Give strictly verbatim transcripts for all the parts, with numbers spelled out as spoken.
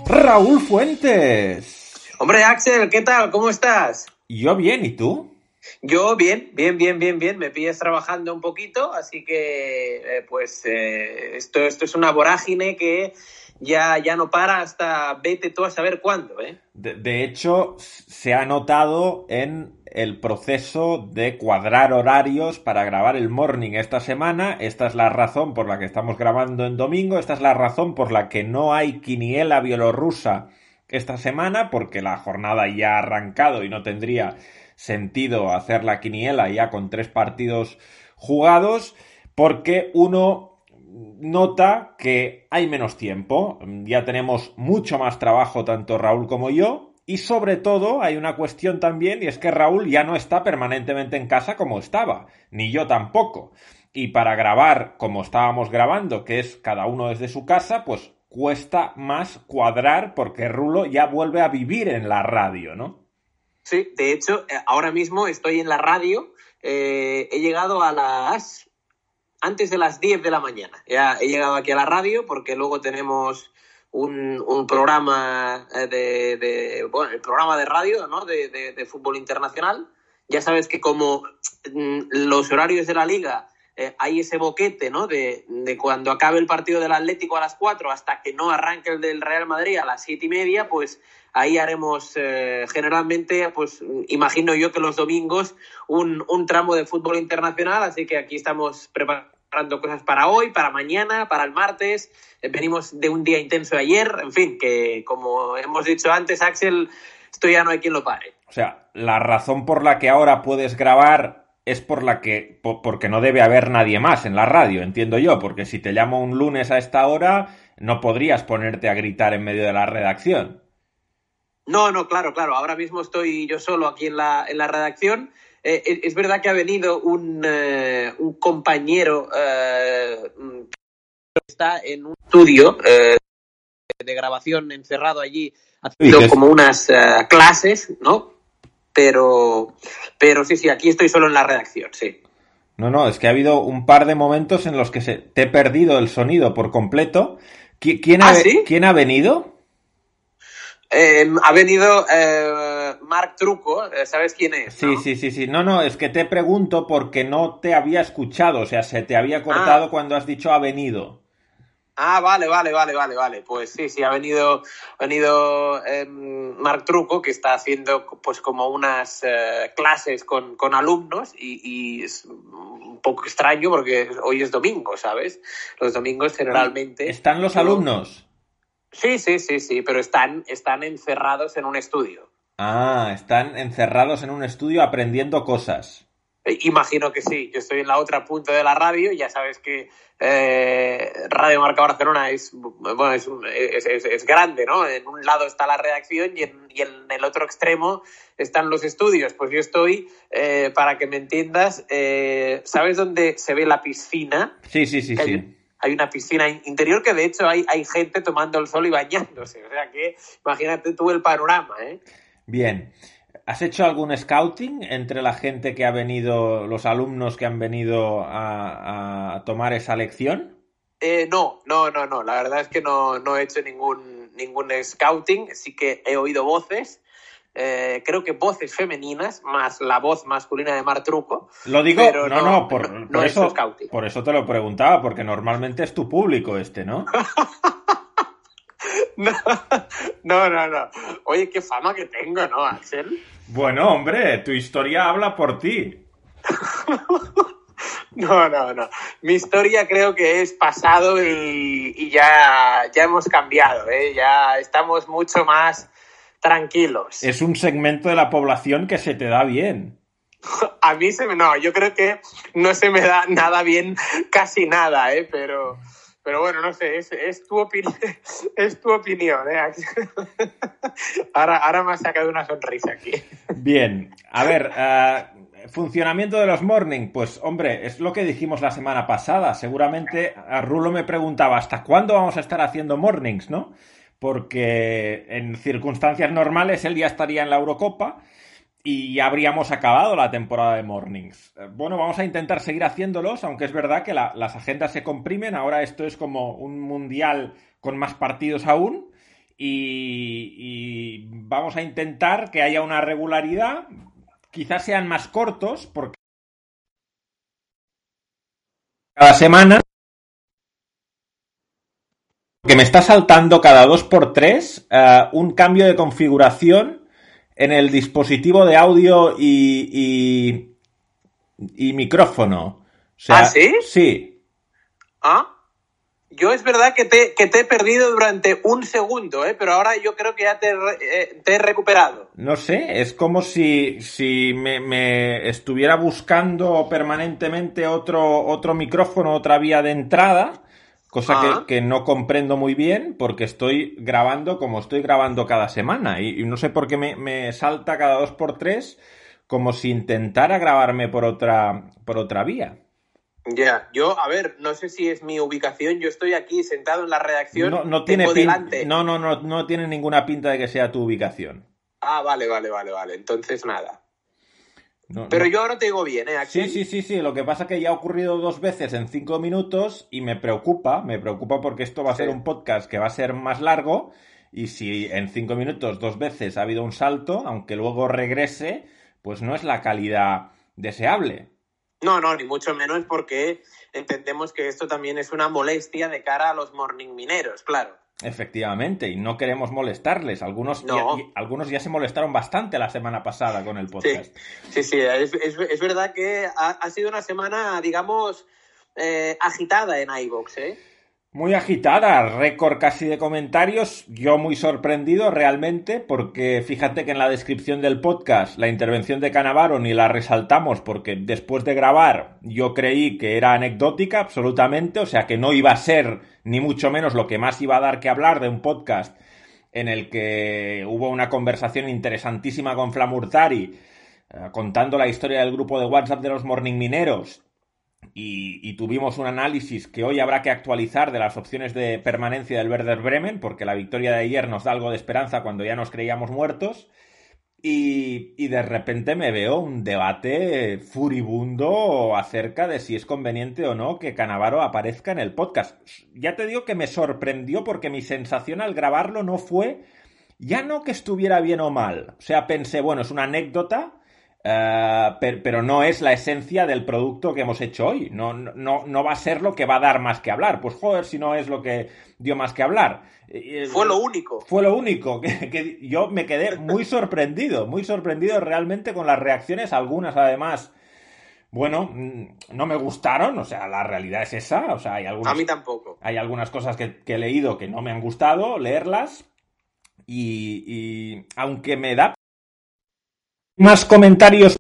Raúl Fuentes. Hombre, Axel, ¿qué tal? ¿Cómo estás? Yo bien, ¿y tú? Yo bien, bien, bien, bien, bien. Me pillas trabajando un poquito, así que eh, pues eh, esto, esto es una vorágine que ya, ya no para hasta vete tú a saber cuándo, ¿eh? De, de hecho, se ha notado en el proceso de cuadrar horarios para grabar el morning esta semana. Esta es la razón por la que estamos grabando en domingo. Esta es la razón por la que no hay quiniela bielorrusa esta semana, porque la jornada ya ha arrancado y no tendría sentido hacer la quiniela ya con tres partidos jugados, porque uno nota que hay menos tiempo, ya tenemos mucho más trabajo tanto Raúl como yo, y sobre todo hay una cuestión también, y es que Raúl ya no está permanentemente en casa como estaba, ni yo tampoco, y para grabar como estábamos grabando, que es cada uno desde su casa, pues cuesta más cuadrar porque Rulo ya vuelve a vivir en la radio, ¿no? Sí, de hecho, ahora mismo estoy en la radio, eh, he llegado a las... antes de las diez de la mañana. Ya he llegado aquí a la radio porque luego tenemos un, un programa de, de... bueno, el programa de radio, ¿no? de, de, de fútbol internacional. Ya sabes que como los horarios de la liga eh, hay ese boquete, ¿no? De, de cuando acabe el partido del Atlético a las cuatro hasta que no arranque el del Real Madrid a las siete y media, pues ahí haremos eh, generalmente, pues imagino yo que los domingos un, un tramo de fútbol internacional, así que aquí estamos preparando cosas para hoy, para mañana, para el martes. Eh, venimos de un día intenso ayer, en fin, que como hemos dicho antes, Axel, esto ya no hay quien lo pare. O sea, la razón por la que ahora puedes grabar es por la que por, porque no debe haber nadie más en la radio, entiendo yo, porque si te llamo un lunes a esta hora no podrías ponerte a gritar en medio de la redacción. No, no, claro, claro. Ahora mismo estoy yo solo aquí en la, en la redacción. Eh, es, es verdad que ha venido un, eh, un compañero eh, que está en un estudio eh, de grabación encerrado allí haciendo como unas uh, clases, ¿no? Pero, pero sí, sí, aquí estoy solo en la redacción, sí. No, no, es que ha habido un par de momentos en los que se, te he perdido el sonido por completo. ¿Qui- ¿Quién, ha, ¿Ah, sí? ¿Quién ha venido? Eh, ha venido eh, Marc Trucco, ¿sabes quién es? Sí, ¿no? sí, sí, sí. No, no, es que te pregunto porque no te había escuchado, o sea, se te había cortado Ah. cuando has dicho ha venido. Ah, vale, vale, vale, vale, vale. Pues sí, sí, ha venido, ha venido eh, Marc Trucco, que está haciendo pues como unas eh, clases con, con alumnos y, y es un poco extraño porque hoy es domingo, ¿sabes? Los domingos generalmente... ¿Están los yo... alumnos? Sí, sí, sí, sí, pero están, están encerrados en un estudio. Ah, están encerrados en un estudio aprendiendo cosas. Imagino que sí. Yo estoy en la otra punta de la radio y ya sabes que eh, Radio Marca Barcelona es, bueno, es, es, es, es grande, ¿no? En un lado está la redacción y en, y en el otro extremo están los estudios. Pues yo estoy, eh, para que me entiendas, eh, ¿sabes dónde se ve la piscina? Sí, sí, sí, hay, sí. Hay una piscina interior que de hecho hay, hay gente tomando el sol y bañándose. O sea que imagínate tú el panorama, ¿eh? Bien. ¿Has hecho algún scouting entre la gente que ha venido, los alumnos que han venido a, a tomar esa lección? Eh, no, no, no, no. La verdad es que no, no he hecho ningún, ningún scouting. Sí que he oído voces. Eh, creo que voces femeninas, más la voz masculina de Marc Trucco. Lo digo, pero no, no, no, por, no, no por he eso, hecho scouting. por eso te lo preguntaba, porque normalmente es tu público este, ¿no? No, no, no, no. Oye, qué fama que tengo, ¿no, Axel? Bueno, hombre, tu historia habla por ti. No, no, no. Mi historia creo que es pasado y, y ya, ya hemos cambiado, ¿eh? Ya estamos mucho más tranquilos. Es un segmento de la población que se te da bien. A mí se me... No, yo creo que no se me da nada bien, casi nada, ¿eh? Pero... Pero bueno, no sé, es, es, tu, opini- es tu opinión, ¿eh? Ahora, ahora me ha sacado una sonrisa aquí. Bien, a ver, uh, funcionamiento de los morning, pues hombre, es lo que dijimos la semana pasada. Seguramente a Rulo me preguntaba ¿hasta cuándo vamos a estar haciendo mornings, no? Porque en circunstancias normales él ya estaría en la Eurocopa y ya habríamos acabado la temporada de mornings. Bueno, vamos a intentar seguir haciéndolos, aunque es verdad que la, las agendas se comprimen. Ahora esto es como un mundial con más partidos aún. y, y vamos a intentar que haya una regularidad. Quizás sean más cortos, porque cada semana, que me está saltando cada dos por tres uh, un cambio de configuración en el dispositivo de audio y, y, y micrófono. O sea, ¿Ah, sí? Sí. ¿Ah? Yo es verdad que te, que te he perdido durante un segundo, ¿eh? Pero ahora yo creo que ya te, eh, te he recuperado. No sé, es como si, si me, me estuviera buscando permanentemente otro, otro micrófono, otra vía de entrada, cosa Ah. que, que no comprendo muy bien porque estoy grabando como estoy grabando cada semana y, y no sé por qué me, me salta cada dos por tres como si intentara grabarme por otra, por otra vía. Ya, yeah. Yo, a ver, no sé si es mi ubicación, yo estoy aquí sentado en la redacción, no, no tiene tengo pin... delante... No, no, no, no tiene ninguna pinta de que sea tu ubicación. Ah, vale, vale, vale, vale, entonces nada. No, Pero no. yo ahora te digo bien, ¿eh, Axel? Sí, sí, sí, sí, lo que pasa es que ya ha ocurrido dos veces en cinco minutos y me preocupa, me preocupa porque esto va a ser Sí. un podcast que va a ser más largo y si en cinco minutos dos veces ha habido un salto, aunque luego regrese, pues no es la calidad deseable. No, no, ni mucho menos porque entendemos que esto también es una molestia de cara a los morning mineros, claro. Efectivamente, y no queremos molestarles. Algunos, no. ya, y, algunos ya se molestaron bastante la semana pasada con el podcast. Sí, sí, sí es, es, es verdad que ha, ha sido una semana, digamos, eh, agitada en iVoox, ¿eh? Muy agitada, récord casi de comentarios, yo muy sorprendido realmente porque fíjate que en la descripción del podcast la intervención de Canavaro ni la resaltamos porque después de grabar yo creí que era anecdótica absolutamente, o sea que no iba a ser ni mucho menos lo que más iba a dar que hablar de un podcast en el que hubo una conversación interesantísima con Flamurtari eh, contando la historia del grupo de WhatsApp de los Morning Mineros. Y, y tuvimos un análisis que hoy habrá que actualizar de las opciones de permanencia del Werder Bremen, porque la victoria de ayer nos da algo de esperanza cuando ya nos creíamos muertos. Y, y de repente me veo un debate furibundo acerca de si es conveniente o no que Canavaro aparezca en el podcast. Ya te digo que me sorprendió porque mi sensación al grabarlo no fue ya no que estuviera bien o mal. O sea, pensé, bueno, es una anécdota. Uh, per, pero no es la esencia del producto que hemos hecho hoy. No, no, no va a ser lo que va a dar más que hablar. Pues joder, si no es lo que dio más que hablar. Fue lo único. Fue lo único. Que, que yo me quedé muy sorprendido, muy sorprendido realmente con las reacciones, algunas además. Bueno, no me gustaron, o sea, la realidad es esa. O sea, hay algunas, a mí tampoco. Hay algunas cosas que, que he leído que no me han gustado leerlas. Y, y aunque me da más comentarios.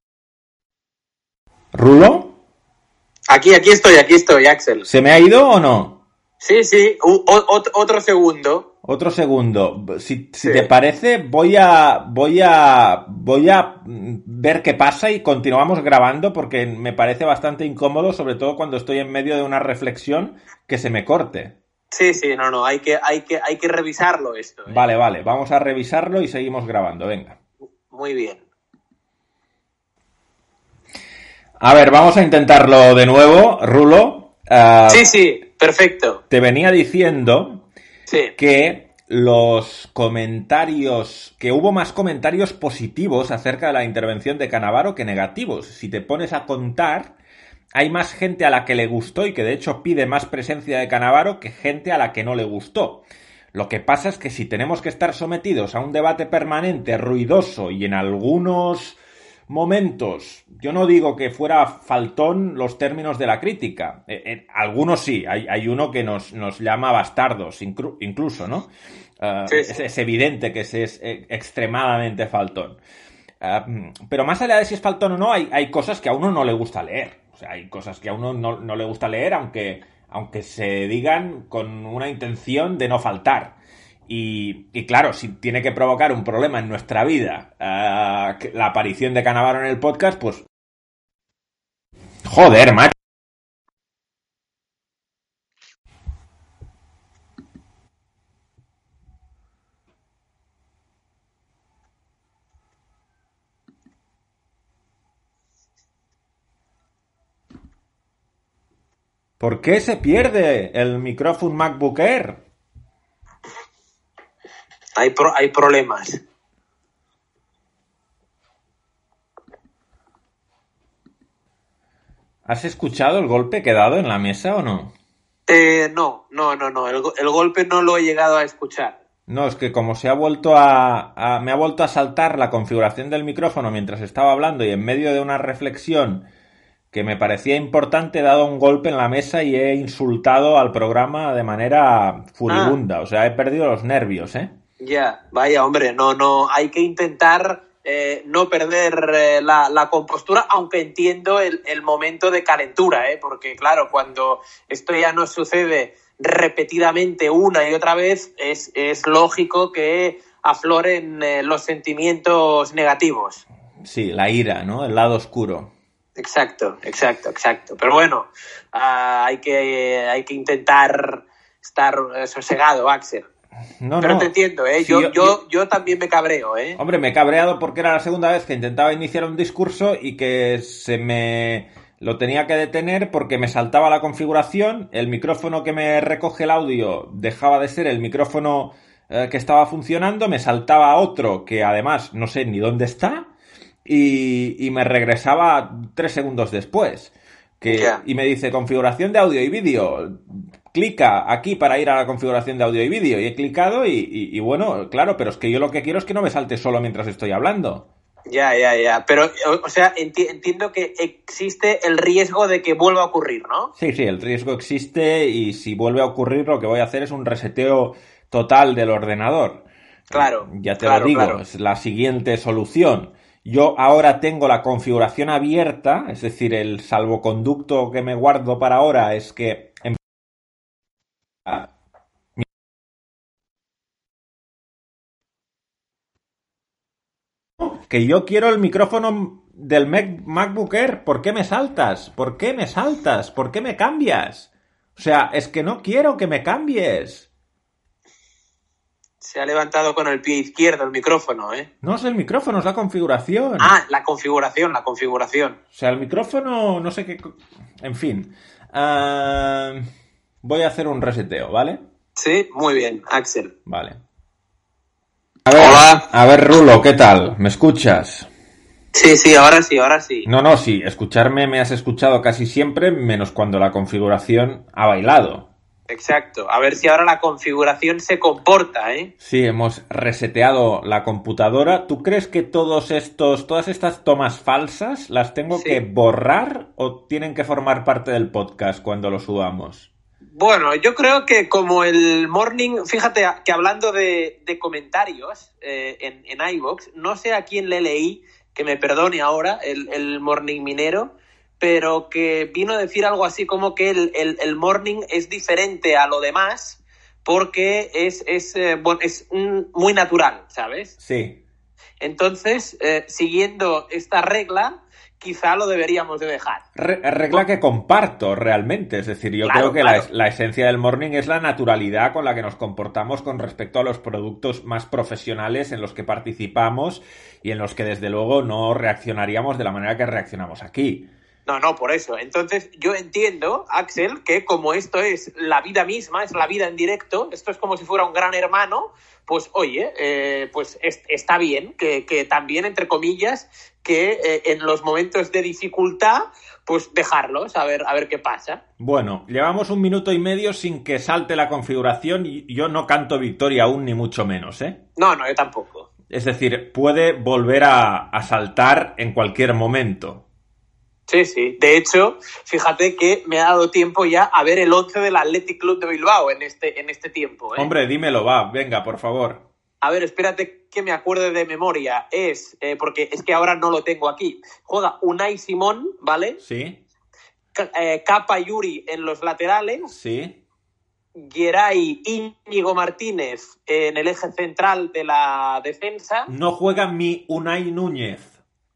¿Rulo? Aquí, aquí estoy, aquí estoy, Axel. ¿Se me ha ido o no? Sí, sí, o, o, otro segundo. Otro segundo. Si, si sí. te parece, voy a, voy a, voy a ver qué pasa y continuamos grabando porque me parece bastante incómodo, sobre todo cuando estoy en medio de una reflexión que se me corte. Sí, sí, no, no, hay que, hay que, hay que revisarlo esto. ¿eh? Vale, vale, vamos a revisarlo y seguimos grabando, venga. Muy bien. A ver, vamos a intentarlo de nuevo, Rulo. Uh, sí, sí, perfecto. Te venía diciendo sí. que los comentarios, que hubo más comentarios positivos acerca de la intervención de Canavaro que negativos. Si te pones a contar, hay más gente a la que le gustó y que de hecho pide más presencia de Canavaro que gente a la que no le gustó. Lo que pasa es que si tenemos que estar sometidos a un debate permanente, ruidoso y en algunos momentos, yo no digo que fuera faltón los términos de la crítica, eh, eh, algunos sí, hay, hay uno que nos, nos llama bastardos, inclu- incluso, ¿no? Uh, sí, sí. Es, es evidente que ese es eh, extremadamente faltón. Uh, pero más allá de si es faltón o no, hay, hay cosas que a uno no le gusta leer. O sea, hay cosas que a uno no, no le gusta leer, aunque, aunque se digan con una intención de no faltar. Y, y claro, si tiene que provocar un problema en nuestra vida uh, la aparición de Canavaro en el podcast, pues... Joder, macho. ¿Por qué se pierde el micrófono MacBook Air? hay, pro, hay problemas. ¿Has escuchado el golpe que he dado en la mesa o no? Eh, no, no, no, no. El, el golpe no lo he llegado a escuchar. No, es que como se ha vuelto a, a... me ha vuelto a saltar la configuración del micrófono mientras estaba hablando y en medio de una reflexión que me parecía importante he dado un golpe en la mesa y he insultado al programa de manera furibunda. Ah. O sea, he perdido los nervios, ¿eh? Ya, vaya, hombre, no, no, hay que intentar eh, no perder eh, la, la compostura, aunque entiendo el, el momento de calentura, ¿eh? Porque, claro, cuando esto ya nos sucede repetidamente una y otra vez, es, es lógico que afloren eh, los sentimientos negativos. Sí, la ira, ¿no? El lado oscuro. Exacto, exacto, exacto. Pero bueno, uh, hay que, hay que intentar estar sosegado, Axel. No, Pero no. te entiendo, ¿eh? Sí, yo, yo, yo, yo también me cabreo, ¿eh? Hombre, me he cabreado porque era la segunda vez que intentaba iniciar un discurso y que se me... lo tenía que detener porque me saltaba la configuración, el micrófono que me recoge el audio dejaba de ser el micrófono eh, que estaba funcionando, me saltaba otro que además no sé ni dónde está y, y me regresaba tres segundos después. Que, yeah. Y me dice configuración de audio y vídeo. Clica aquí para ir a la configuración de audio y vídeo. Y he clicado y, y, y bueno, claro, pero es que yo lo que quiero es que no me salte solo mientras estoy hablando. Ya, ya, ya. Pero, o sea, enti- entiendo que existe el riesgo de que vuelva a ocurrir, ¿no? Sí, sí, el riesgo existe y si vuelve a ocurrir lo que voy a hacer es un reseteo total del ordenador. Claro. Ya te claro, lo digo, claro. Es la siguiente solución. Yo ahora tengo la configuración abierta, es decir, el salvoconducto que me guardo para ahora es que... En... Que yo quiero el micrófono del MacBook Air. ¿Por qué me saltas? ¿Por qué me saltas? ¿Por qué me cambias? O sea, es que no quiero que me cambies. Se ha levantado con el pie izquierdo el micrófono, ¿eh? No es el micrófono, es la configuración. Ah, la configuración, la configuración. O sea, el micrófono, no sé qué... En fin. Uh, voy a hacer un reseteo, ¿vale? Sí, muy bien, Axel. Vale. A ver, Hola. A ver, Rulo, ¿qué tal? ¿Me escuchas? Sí, sí, ahora sí, ahora sí. No, no, sí. Escucharme me has escuchado casi siempre, menos cuando la configuración ha bailado. Exacto. A ver si ahora la configuración se comporta, ¿eh? Sí, hemos reseteado la computadora. ¿Tú crees que todos estos, todas estas tomas falsas las tengo sí. que borrar o tienen que formar parte del podcast cuando lo subamos? Bueno, yo creo que como el morning... Fíjate que hablando de, de comentarios eh, en, en iVoox, no sé a quién le leí, que me perdone ahora, el, el morning minero, pero que vino a decir algo así como que el, el, el morning es diferente a lo demás porque es, es, eh, bueno, es un, muy natural, ¿sabes? Sí. Entonces, eh, siguiendo esta regla, quizá lo deberíamos de dejar. Re- regla que comparto realmente, es decir, yo claro, creo que claro. la, la esencia del morning es la naturalidad con la que nos comportamos con respecto a los productos más profesionales en los que participamos y en los que desde luego no reaccionaríamos de la manera que reaccionamos aquí. No, no, por eso. Entonces, yo entiendo, Axel, que como esto es la vida misma, es la vida en directo, esto es como si fuera un gran hermano, pues oye, eh, pues es, está bien que, que también, entre comillas, que eh, en los momentos de dificultad, pues dejarlos, a ver, a ver qué pasa. Bueno, llevamos un minuto y medio sin que salte la configuración y yo no canto victoria aún, ni mucho menos, ¿eh? No, no, yo tampoco. Es decir, puede volver a, a saltar en cualquier momento. Sí, sí. De hecho, fíjate que me ha dado tiempo ya a ver el once del Athletic Club de Bilbao en este, en este tiempo, ¿eh? Hombre, dímelo, va, venga, por favor. A ver, espérate que me acuerde de memoria. Es, eh, porque es que ahora no lo tengo aquí. Juega Unai Simón, ¿vale? Sí. C- eh, Capa Yuri en los laterales. Sí. Geray Íñigo Martínez en el eje central de la defensa. No juega mi Unai Núñez.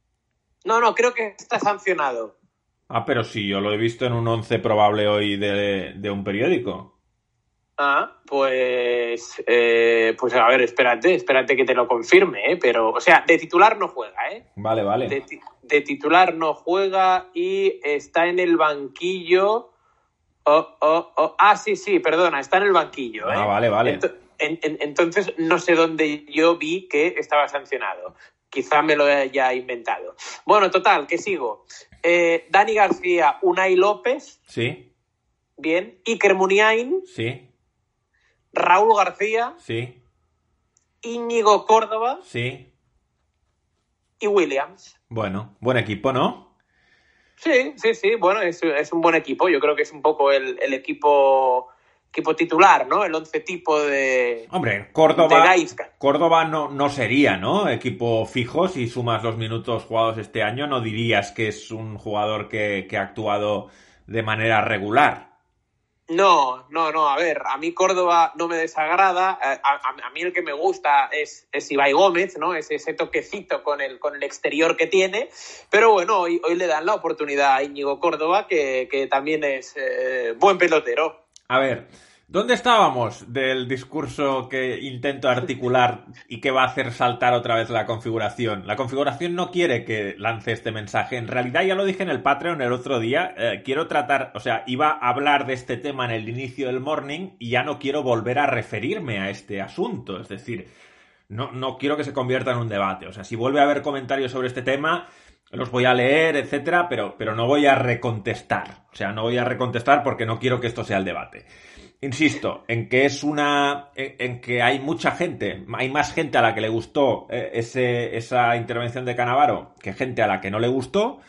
No, no, creo que está sancionado. Ah, pero sí, yo lo he visto en un once probable hoy de, de un periódico. Ah, pues, eh, pues a ver, espérate, espérate que te lo confirme, ¿eh? Pero, o sea, de titular no juega, ¿eh? Vale, vale. De, de titular no juega y está en el banquillo. Oh, oh, oh. Ah, sí, sí, perdona, está en el banquillo, ¿eh? Ah, vale, vale. Ent- en, en, entonces no sé dónde yo vi que estaba sancionado. Quizá me lo haya inventado. Bueno, total, que sigo. Eh, Dani García, Unai López. Sí. Bien. Iker Muniain. Sí. Raúl García. Sí. Íñigo Córdoba. Sí. Y Williams. Bueno, buen equipo, ¿no? Sí, sí, sí. Bueno, es, es un buen equipo. Yo creo que es un poco el, el equipo... equipo titular, ¿no? El once tipo de... Hombre, Córdoba, de Gaisca. Córdoba no, no sería, ¿no? Equipo fijo, si sumas los minutos jugados este año, no dirías que es un jugador que, que ha actuado de manera regular. No, no, no, a ver, a mí Córdoba no me desagrada, a, a, a mí el que me gusta es, es Ibai Gómez, ¿no? Es ese toquecito con el, con el exterior que tiene, pero bueno, hoy, hoy le dan la oportunidad a Íñigo Córdoba, que, que también es eh, buen pelotero. A ver, ¿dónde estábamos del discurso que intento articular y que va a hacer saltar otra vez la configuración? La configuración no quiere que lance este mensaje. En realidad ya lo dije en el Patreon el otro día. Eh, quiero tratar, o sea, iba a hablar de este tema en el inicio del morning y ya no quiero volver a referirme a este asunto. Es decir, no, no quiero que se convierta en un debate. O sea, si vuelve a haber comentarios sobre este tema, los voy a leer, etcétera, pero, pero no voy a recontestar. O sea, no voy a recontestar porque no quiero que esto sea el debate. Insisto, en que es una... En, en que hay mucha gente, hay más gente a la que le gustó eh, ese, esa intervención de Cannavaro que gente a la que no le gustó.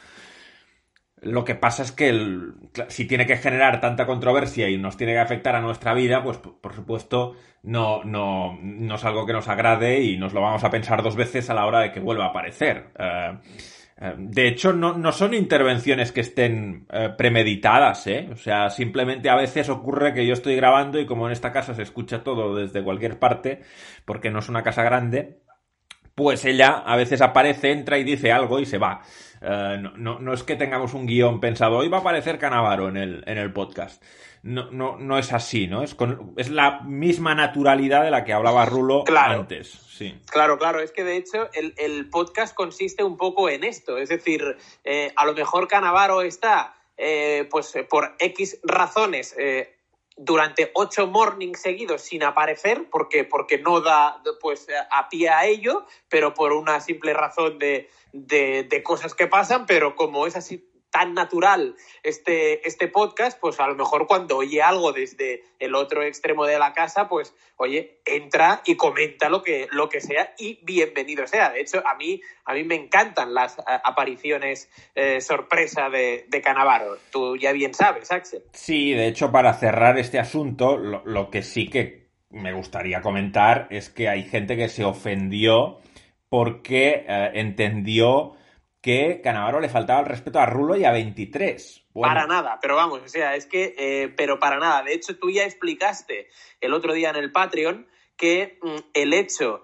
Lo que pasa es que el, si tiene que generar tanta controversia y nos tiene que afectar a nuestra vida, pues por supuesto no, no, no es algo que nos agrade y nos lo vamos a pensar dos veces a la hora de que vuelva a aparecer. Uh, De hecho, no, no son intervenciones que estén eh, premeditadas, ¿eh? O sea, simplemente a veces ocurre que yo estoy grabando y como en esta casa se escucha todo desde cualquier parte, porque no es una casa grande, pues ella a veces aparece, entra y dice algo y se va. Uh, no, no, no es que tengamos un guión pensado, hoy va a aparecer Cannavaro en el, en el podcast. No, no, no es así, ¿no? Es, con, es la misma naturalidad de la que hablaba Rulo claro. antes. Sí. Claro, claro, es que de hecho el, el podcast consiste un poco en esto, es decir, eh, a lo mejor Cannavaro está, eh, pues por X razones, eh, durante ocho mornings seguidos sin aparecer, porque, porque no da pues a pie a ello, pero por una simple razón de, de, de cosas que pasan, pero como es así tan natural este, este podcast, pues a lo mejor cuando oye algo desde el otro extremo de la casa, pues oye, entra y comenta lo que, lo que sea y bienvenido sea. De hecho, a mí, a mí me encantan las uh, apariciones eh, sorpresa de, de Cannavaro. Tú ya bien sabes, Axel. Sí, de hecho, para cerrar este asunto, lo, lo que sí que me gustaría comentar es que hay gente que se ofendió porque eh, entendió que Cannavaro le faltaba el respeto a Rulo y a veintitrés. Bueno. Para nada, pero vamos, o sea, es que, eh, pero para nada. De hecho, tú ya explicaste el otro día en el Patreon que mm, el hecho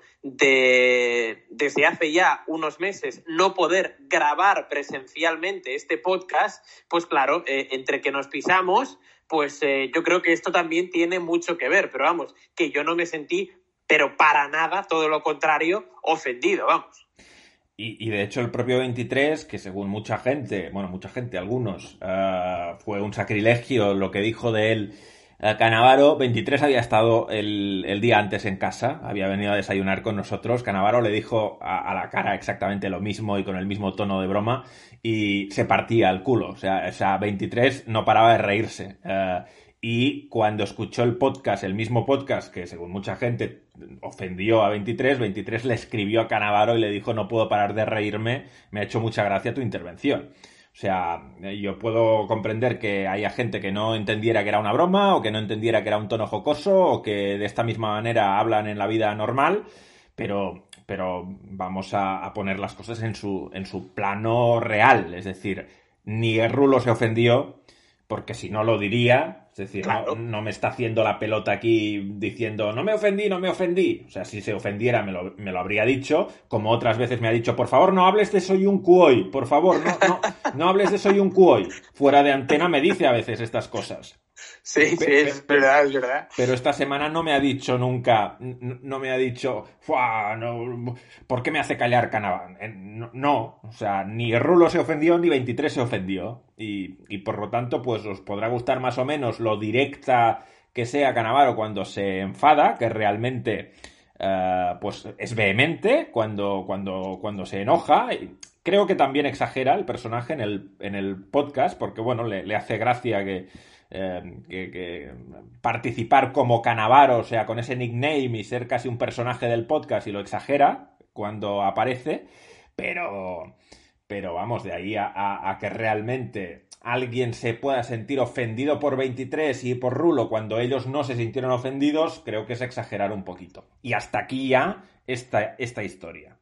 de, desde hace ya unos meses, no poder grabar presencialmente este podcast, pues claro, eh, entre que nos pisamos, pues eh, yo creo que esto también tiene mucho que ver, pero vamos, que yo no me sentí, pero para nada, todo lo contrario, ofendido, vamos. Y, y de hecho el propio veintitrés, que según mucha gente, bueno, mucha gente, algunos, uh, fue un sacrilegio lo que dijo de él uh, Cannavaro, veintitrés había estado el, el día antes en casa, había venido a desayunar con nosotros, Cannavaro le dijo a, a la cara exactamente lo mismo y con el mismo tono de broma y se partía el culo, o sea, o sea veintitrés no paraba de reírse. Uh, Y cuando escuchó el podcast, el mismo podcast que según mucha gente ofendió a veintitrés, veintitrés le escribió a Cannavaro y le dijo: no puedo parar de reírme, me ha hecho mucha gracia tu intervención. O sea, yo puedo comprender que haya gente que no entendiera que era una broma o que no entendiera que era un tono jocoso o que de esta misma manera hablan en la vida normal, pero, pero vamos a, a poner las cosas en su, en su plano real. Es decir, ni Rulo se ofendió, porque si no lo diría. Es decir, claro. no, no me está haciendo la pelota aquí diciendo no me ofendí, no me ofendí. O sea, si se ofendiera me lo, me lo habría dicho, como otras veces me ha dicho, por favor, no hables de Soy un Cuoy, por favor, no, no, no hables de Soy un Cuoy. Fuera de antena me dice a veces estas cosas. Sí, sí, es verdad, es verdad. Pero esta semana no me ha dicho nunca, no, no me ha dicho, no, ¿por qué me hace callar Cannavaro? No, no, o sea, ni Rulo se ofendió ni veintitrés se ofendió. Y, y por lo tanto, pues os podrá gustar más o menos lo directa que sea Cannavaro cuando se enfada, que realmente uh, pues es vehemente cuando, cuando, cuando se enoja. Creo que también exagera el personaje en el, en el podcast, porque bueno, le, le hace gracia que, eh, que, que participar como Cannavaro, o sea, con ese nickname y ser casi un personaje del podcast, y lo exagera cuando aparece, pero, pero vamos, de ahí a, a, a que realmente alguien se pueda sentir ofendido por veintitrés y por Rulo cuando ellos no se sintieron ofendidos, creo que es exagerar un poquito. Y hasta aquí ya esta, esta historia.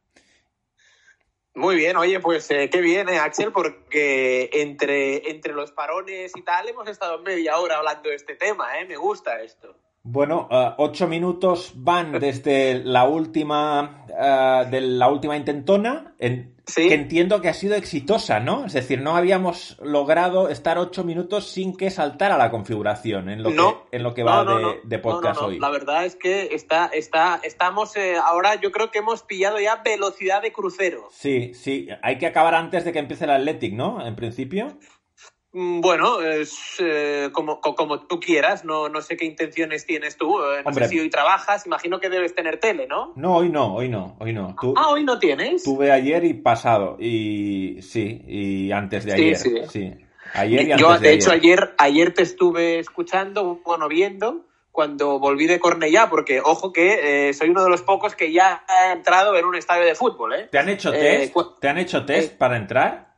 Muy bien, oye, pues eh, qué bien, eh, Axel, porque entre, entre los parones y tal hemos estado media hora hablando de este tema, ¿eh? Me gusta esto. Bueno, uh, ocho minutos van desde la última uh, de la última intentona, en, ¿sí? Que entiendo que ha sido exitosa, ¿no? Es decir, no habíamos logrado estar ocho minutos sin que saltara la configuración en lo no, que en lo que no, va no, de, no, de podcast no, no, no. hoy. La verdad es que está, está, estamos eh, ahora, yo creo que hemos pillado ya velocidad de crucero. Sí, sí, hay que acabar antes de que empiece el Athletic, ¿no? En principio. Bueno, es eh, como, como tú quieras, no, no sé qué intenciones tienes tú, eh, no Hombre, sé si hoy trabajas, imagino que debes tener tele, ¿no? No, hoy no, hoy no, hoy no. Tú, ah, ¿hoy no tienes? Tuve ayer y pasado, y sí, y antes de ayer, sí. sí. sí. Ayer y antes Yo, de, de hecho, ayer. ayer, ayer te estuve escuchando, bueno, viendo, cuando volví de Cornellá, porque, ojo, que eh, soy uno de los pocos que ya ha entrado en un estadio de fútbol, ¿eh? ¿Te han hecho test? Eh, ¿Te han hecho test eh, para entrar?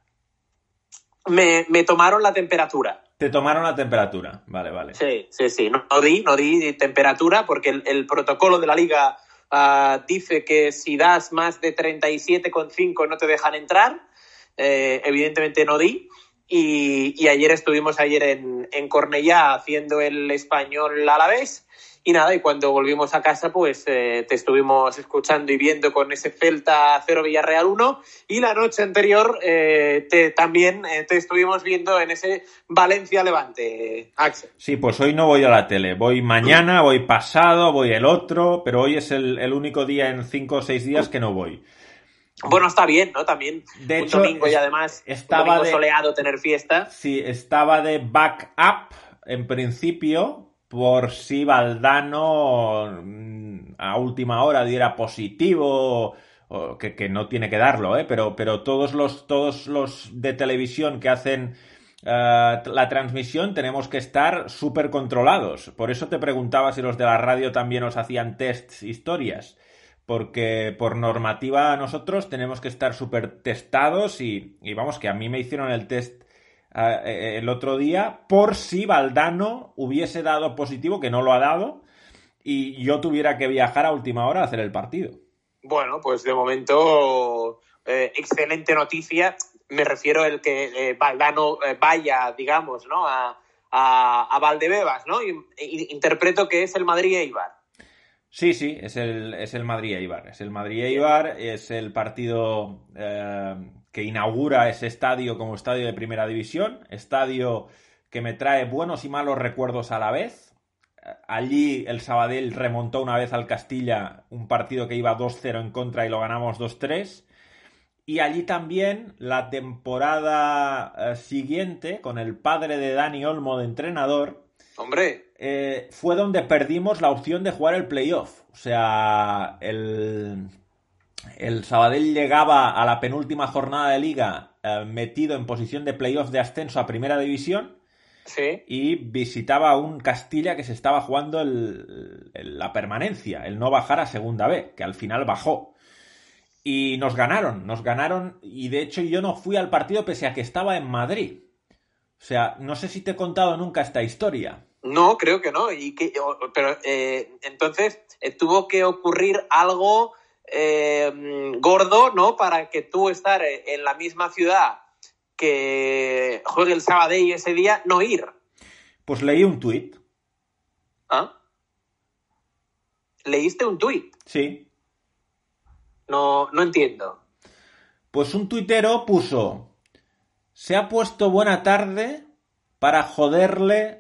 Me, me tomaron la temperatura. Te tomaron la temperatura, vale, vale. Sí, sí, sí, no, no di, no di temperatura porque el, el protocolo de la liga uh, dice que si das más de treinta y siete coma cinco no te dejan entrar, eh, evidentemente no di, y, y ayer estuvimos ayer en, en Cornellá haciendo el Español Alavés, y nada, y cuando volvimos a casa, pues eh, te estuvimos escuchando y viendo con ese Celta cero Villarreal uno, y la noche anterior eh, te, también eh, te estuvimos viendo en ese Valencia Levante, Axel. Sí, pues hoy no voy a la tele, voy mañana, voy pasado, voy el otro, pero hoy es el, el único día en cinco o seis días que no voy. Bueno, está bien, ¿no? También de un hecho, domingo y además estaba un domingo de, soleado, tener fiesta. Sí, estaba de backup en principio, por si Valdano a última hora diera positivo, o que, que no tiene que darlo, ¿eh? pero, pero todos los, todos los de televisión que hacen uh, la transmisión tenemos que estar súper controlados. Por eso te preguntaba si los de la radio también os hacían tests, historias, porque por normativa nosotros tenemos que estar súper testados y, y vamos, que a mí me hicieron el test el otro día por si Valdano hubiese dado positivo, que no lo ha dado, y yo tuviera que viajar a última hora a hacer el partido. Bueno, pues de momento eh, excelente noticia. Me refiero el que eh, Valdano eh, vaya, digamos, ¿no? a, a, a Valdebebas, ¿no? Y, y, interpreto que es el Madrid-Eibar. Sí, sí, es el, es el Madrid-Eibar. Es el Madrid-Eibar, es el partido eh, que inaugura ese estadio como estadio de primera división, estadio que me trae buenos y malos recuerdos a la vez. Allí el Sabadell remontó una vez al Castilla, un partido que iba dos cero en contra y lo ganamos dos tres. Y allí también la temporada eh, siguiente, con el padre de Dani Olmo de entrenador, ¡hombre! Eh, fue donde perdimos la opción de jugar el playoff. O sea, el, el Sabadell llegaba a la penúltima jornada de liga eh, metido en posición de playoff de ascenso a primera división. Sí. Y visitaba a un Castilla que se estaba jugando el, el, la permanencia, el no bajar a segunda B, que al final bajó. Y nos ganaron, nos ganaron, y de hecho yo no fui al partido pese a que estaba en Madrid. O sea, no sé si te he contado nunca esta historia. No, creo que no. Y que, pero eh, entonces eh, tuvo que ocurrir algo eh, gordo, ¿no? Para que tú estar en la misma ciudad que juegue el Sabadell ese día, no ir. Pues leí un tuit. ¿Ah? ¿Leíste un tuit? Sí. No, no entiendo. Pues un tuitero puso: se ha puesto buena tarde para joderle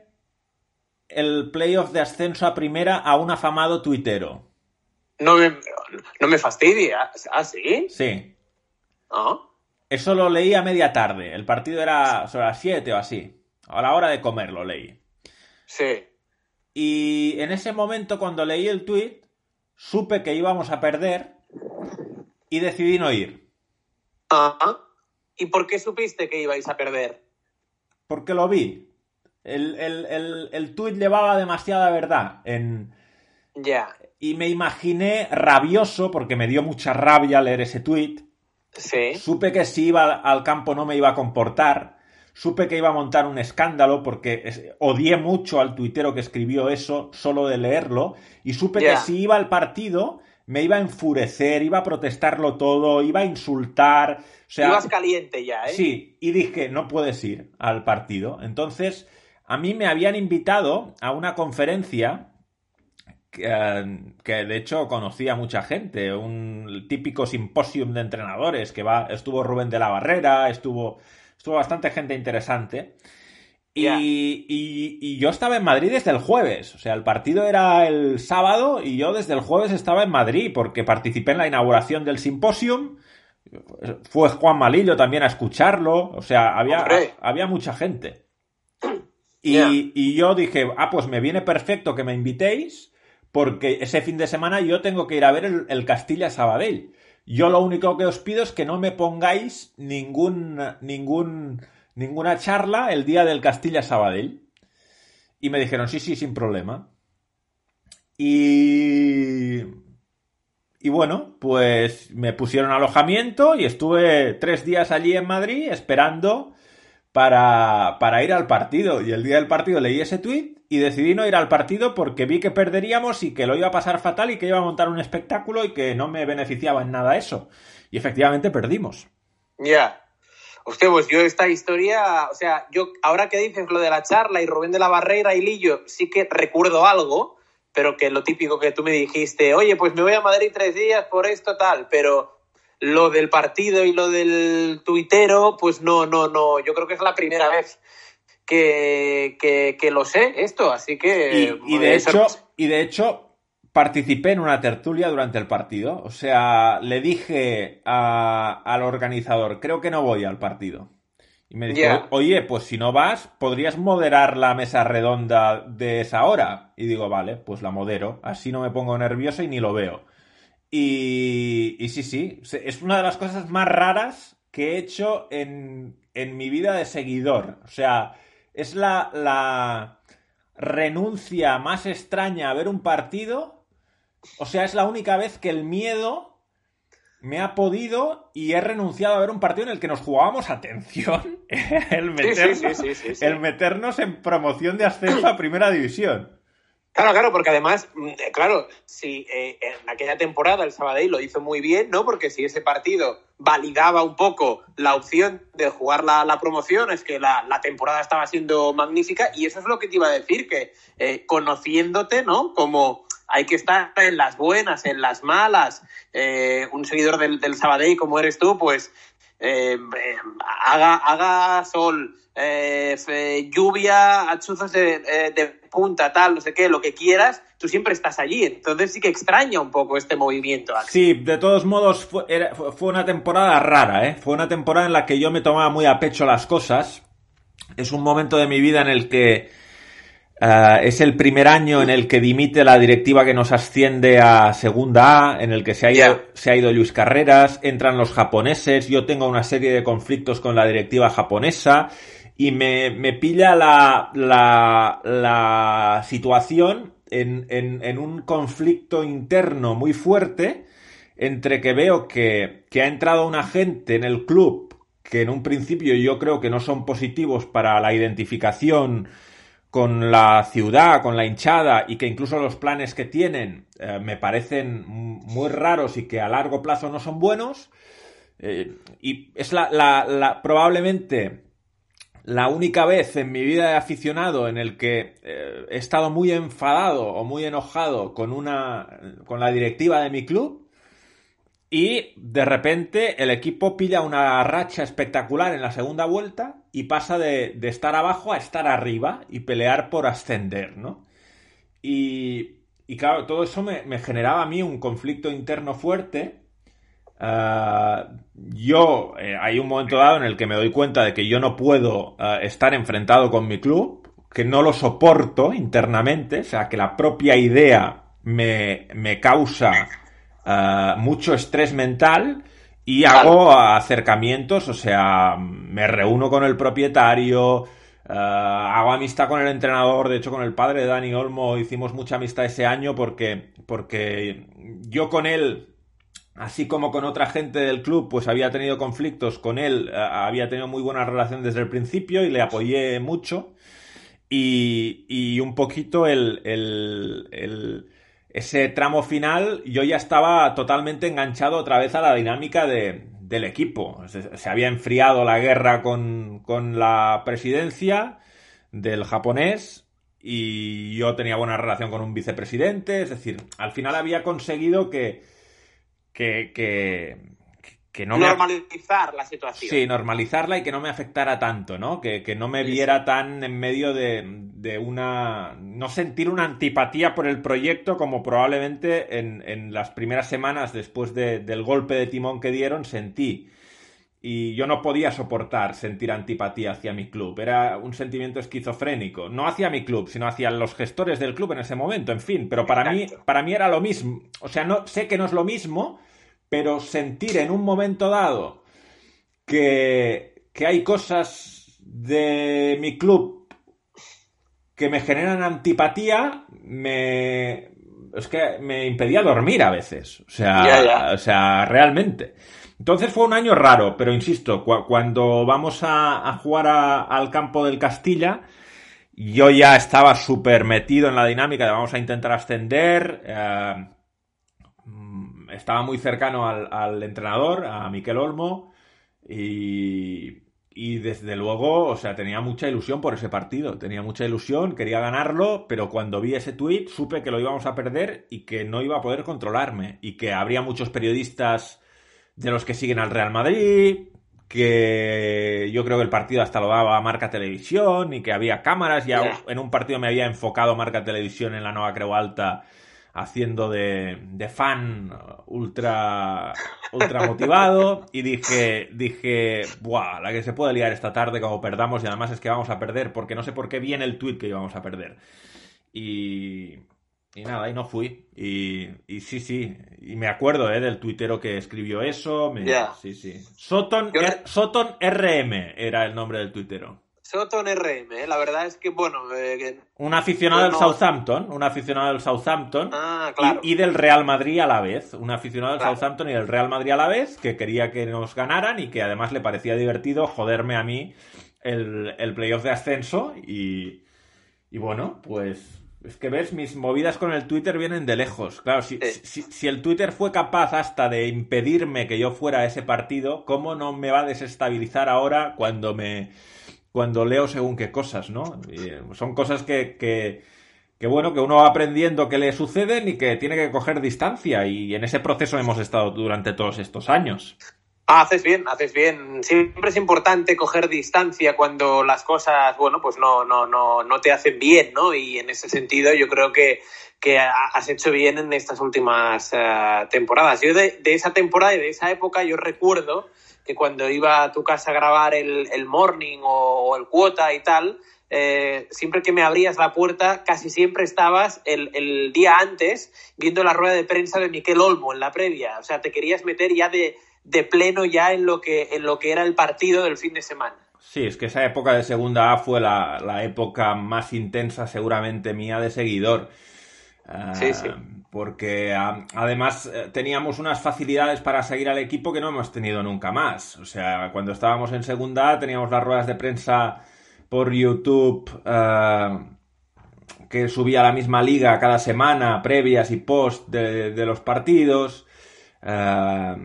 el playoff de ascenso a primera a un afamado tuitero. No me, no me fastidia. ¿Ah, sí? Sí. ¿Ah? Eso lo leí a media tarde. El partido era sobre las siete o así. A la hora de comer lo leí. Sí. Y en ese momento, cuando leí el tuit, supe que íbamos a perder y decidí no ir. Ah, ¿y por qué supiste que ibais a perder? Porque lo vi. El, el, el, el tuit llevaba demasiada verdad en... Ya. Yeah. Y me imaginé rabioso, porque me dio mucha rabia leer ese tuit. Sí. Supe que si iba al campo no me iba a comportar. Supe que iba a montar un escándalo, porque odié mucho al tuitero que escribió eso, solo de leerlo. Y supe yeah. que si iba al partido me iba a enfurecer, iba a protestarlo todo, iba a insultar. O sea, ibas caliente ya, ¿eh? Sí, y dije, no puedes ir al partido. Entonces, a mí me habían invitado a una conferencia... Que, que de hecho conocía a mucha gente, un típico simposium de entrenadores que va, estuvo Rubén de la Barrera, estuvo, estuvo bastante gente interesante y, yeah. y, y yo estaba en Madrid desde el jueves, o sea, el partido era el sábado y yo desde el jueves estaba en Madrid porque participé en la inauguración del simposium, fue Juan Malillo también a escucharlo, o sea, había, había mucha gente y, yeah. y yo dije, ah, pues me viene perfecto que me invitéis, porque ese fin de semana yo tengo que ir a ver el, el Castilla-Sabadell. Yo lo único que os pido es que no me pongáis ningún, ningún, ninguna charla el día del Castilla-Sabadell. Y me dijeron, sí, sí, sin problema. Y... Y bueno, pues me pusieron alojamiento y estuve tres días allí en Madrid esperando para, para ir al partido. Y el día del partido leí ese tuit y decidí no ir al partido porque vi que perderíamos y que lo iba a pasar fatal y que iba a montar un espectáculo y que no me beneficiaba en nada eso. Y efectivamente perdimos. Ya. Yeah. Hostia, pues yo esta historia, o sea, yo ahora que dices lo de la charla y Rubén de la Barrera y Lillo, sí que recuerdo algo, pero que lo típico que tú me dijiste, oye, pues me voy a Madrid tres días por esto, tal, pero lo del partido y lo del tuitero, pues no, no, no, yo creo que es la primera vez Que, que, que lo sé esto, así que... Y, y, de hecho, y de hecho participé en una tertulia durante el partido, o sea, le dije a, al organizador, creo que no voy al partido. Y me dijo, yeah. oye, pues si no vas, ¿podrías moderar la mesa redonda de esa hora? Y digo, vale, pues la modero, así no me pongo nervioso y ni lo veo. Y, y sí, sí, es una de las cosas más raras que he hecho en, en mi vida de seguidor, o sea... Es la, la renuncia más extraña a ver un partido. O sea, es la única vez que el miedo me ha podido y he renunciado a ver un partido en el que nos jugábamos, atención, el meternos, sí, sí, sí, sí, sí, sí. el meternos en promoción de ascenso a Primera División. Claro, claro, porque además, claro, si eh, en aquella temporada el Sabadell lo hizo muy bien, ¿no? Porque si ese partido validaba un poco la opción de jugar la, la promoción, es que la, la temporada estaba siendo magnífica y eso es lo que te iba a decir, que eh, conociéndote, ¿no? Como hay que estar en las buenas, en las malas, eh, un seguidor del, del Sabadell como eres tú, pues eh, eh, haga, haga sol, eh, eh, lluvia, achuzos de, eh, de punta, tal, no sé qué, lo que quieras, tú siempre estás allí. Entonces sí que extraña un poco este movimiento. Axel. Sí, de todos modos fue, era, fue una temporada rara, ¿eh? Fue una temporada en la que yo me tomaba muy a pecho las cosas. Es un momento de mi vida en el que uh, es el primer año en el que dimite la directiva que nos asciende a Segunda A, en el que se ha ido, yeah. se ha ido Luis Carreras, entran los japoneses, yo tengo una serie de conflictos con la directiva japonesa y me, me pilla la, la, la situación en, en, en un conflicto interno muy fuerte entre que veo que, que ha entrado una gente en el club que en un principio yo creo que no son positivos para la identificación con la ciudad, con la hinchada, y que incluso los planes que tienen eh, me parecen muy raros y que a largo plazo no son buenos. Eh, y es la, la, la probablemente la única vez en mi vida de aficionado en el que eh, he estado muy enfadado o muy enojado con una con la directiva de mi club. Y de repente el equipo pilla una racha espectacular en la segunda vuelta y pasa de, de estar abajo a estar arriba y pelear por ascender, ¿no? Y, y claro, todo eso me, me generaba a mí un conflicto interno fuerte. Uh, yo, eh, hay un momento dado en el que me doy cuenta de que yo no puedo uh, estar enfrentado con mi club, que no lo soporto internamente, o sea, que la propia idea me, me causa uh, mucho estrés mental y hago acercamientos, o sea, me reúno con el propietario, uh, hago amistad con el entrenador, de hecho con el padre de Dani Olmo hicimos mucha amistad ese año porque, porque yo con él, así como con otra gente del club, pues había tenido conflictos con él, uh, había tenido muy buena relación desde el principio y le apoyé mucho. Y, y un poquito el, el, el, ese tramo final yo ya estaba totalmente enganchado otra vez a la dinámica de, del equipo. Se, se había enfriado la guerra con, con la presidencia del japonés y yo tenía buena relación con un vicepresidente. Es decir, al final había conseguido que... que, que Que no normalizar me... la situación. Sí, normalizarla y que no me afectara tanto, ¿no? Que, que no me sí, viera sí. tan en medio de, de una... No sentir una antipatía por el proyecto como probablemente en, en las primeras semanas después de, del golpe de timón que dieron sentí. Y yo no podía soportar sentir antipatía hacia mi club. Era un sentimiento esquizofrénico. No hacia mi club, sino hacia los gestores del club en ese momento, en fin. Pero para mí, para mí era lo mismo. O sea, no sé que no es lo mismo... Pero sentir en un momento dado que, que hay cosas de mi club que me generan antipatía, me es que me impedía dormir a veces. O sea, yeah, yeah. o sea, realmente. Entonces fue un año raro, pero insisto, cu- cuando vamos a, a jugar a, al campo del Castilla, yo ya estaba súper metido en la dinámica de vamos a intentar ascender. Eh, Estaba muy cercano al, al entrenador, a Miquel Olmo, y, y desde luego, o sea, tenía mucha ilusión por ese partido, tenía mucha ilusión, quería ganarlo, pero cuando vi ese tuit supe que lo íbamos a perder y que no iba a poder controlarme, y que habría muchos periodistas de los que siguen al Real Madrid, que yo creo que el partido hasta lo daba Marca Televisión, y que había cámaras, ya yeah. en un partido me había enfocado Marca Televisión en la Nova Creu Alta, haciendo de, de fan ultra ultra motivado y dije, dije, buah, la que se puede liar esta tarde como perdamos y además es que vamos a perder porque no sé por qué viene el tuit que íbamos a perder. Y, y nada, y no fui. Y, y sí, sí, y me acuerdo eh, del tuitero que escribió eso. Me, yeah. Sí, sí. Soton, Yo... R, Soton R M era el nombre del tuitero. Soton R M, ¿eh? La verdad es que, bueno... Eh, que... Un aficionado bueno... del Southampton, un aficionado del Southampton ah, claro. y, y del Real Madrid a la vez. Un aficionado del claro. Southampton y del Real Madrid a la vez, que quería que nos ganaran y que además le parecía divertido joderme a mí el, el playoff de ascenso. Y, y bueno, pues... Es que ves, mis movidas con el Twitter vienen de lejos. Claro, si, sí. si, si el Twitter fue capaz hasta de impedirme que yo fuera a ese partido, ¿cómo no me va a desestabilizar ahora cuando me... cuando leo según qué cosas, ¿no? Y son cosas que, que, que, bueno, que uno va aprendiendo que le suceden y que tiene que coger distancia, y en ese proceso hemos estado durante todos estos años. Ah, haces bien, haces bien. Siempre es importante coger distancia cuando las cosas, bueno, pues no, no, no, no te hacen bien, ¿no? Y en ese sentido yo creo que, que has hecho bien en estas últimas uh, temporadas. Yo de, de esa temporada y de esa época yo recuerdo que cuando iba a tu casa a grabar el, el morning o, o el cuota y tal, eh, siempre que me abrías la puerta, casi siempre estabas el, el día antes viendo la rueda de prensa de Miquel Olmo en la previa. O sea, te querías meter ya de, de pleno ya en lo que, en lo que era el partido del fin de semana. Sí, es que esa época de Segunda A fue la, la época más intensa seguramente mía de seguidor. Uh, sí, sí. Porque uh, además uh, teníamos unas facilidades para seguir al equipo que no hemos tenido nunca más. O sea, cuando estábamos en Segunda A teníamos las ruedas de prensa por YouTube uh, que subía la misma liga cada semana, previas y post de, de los partidos. Uh,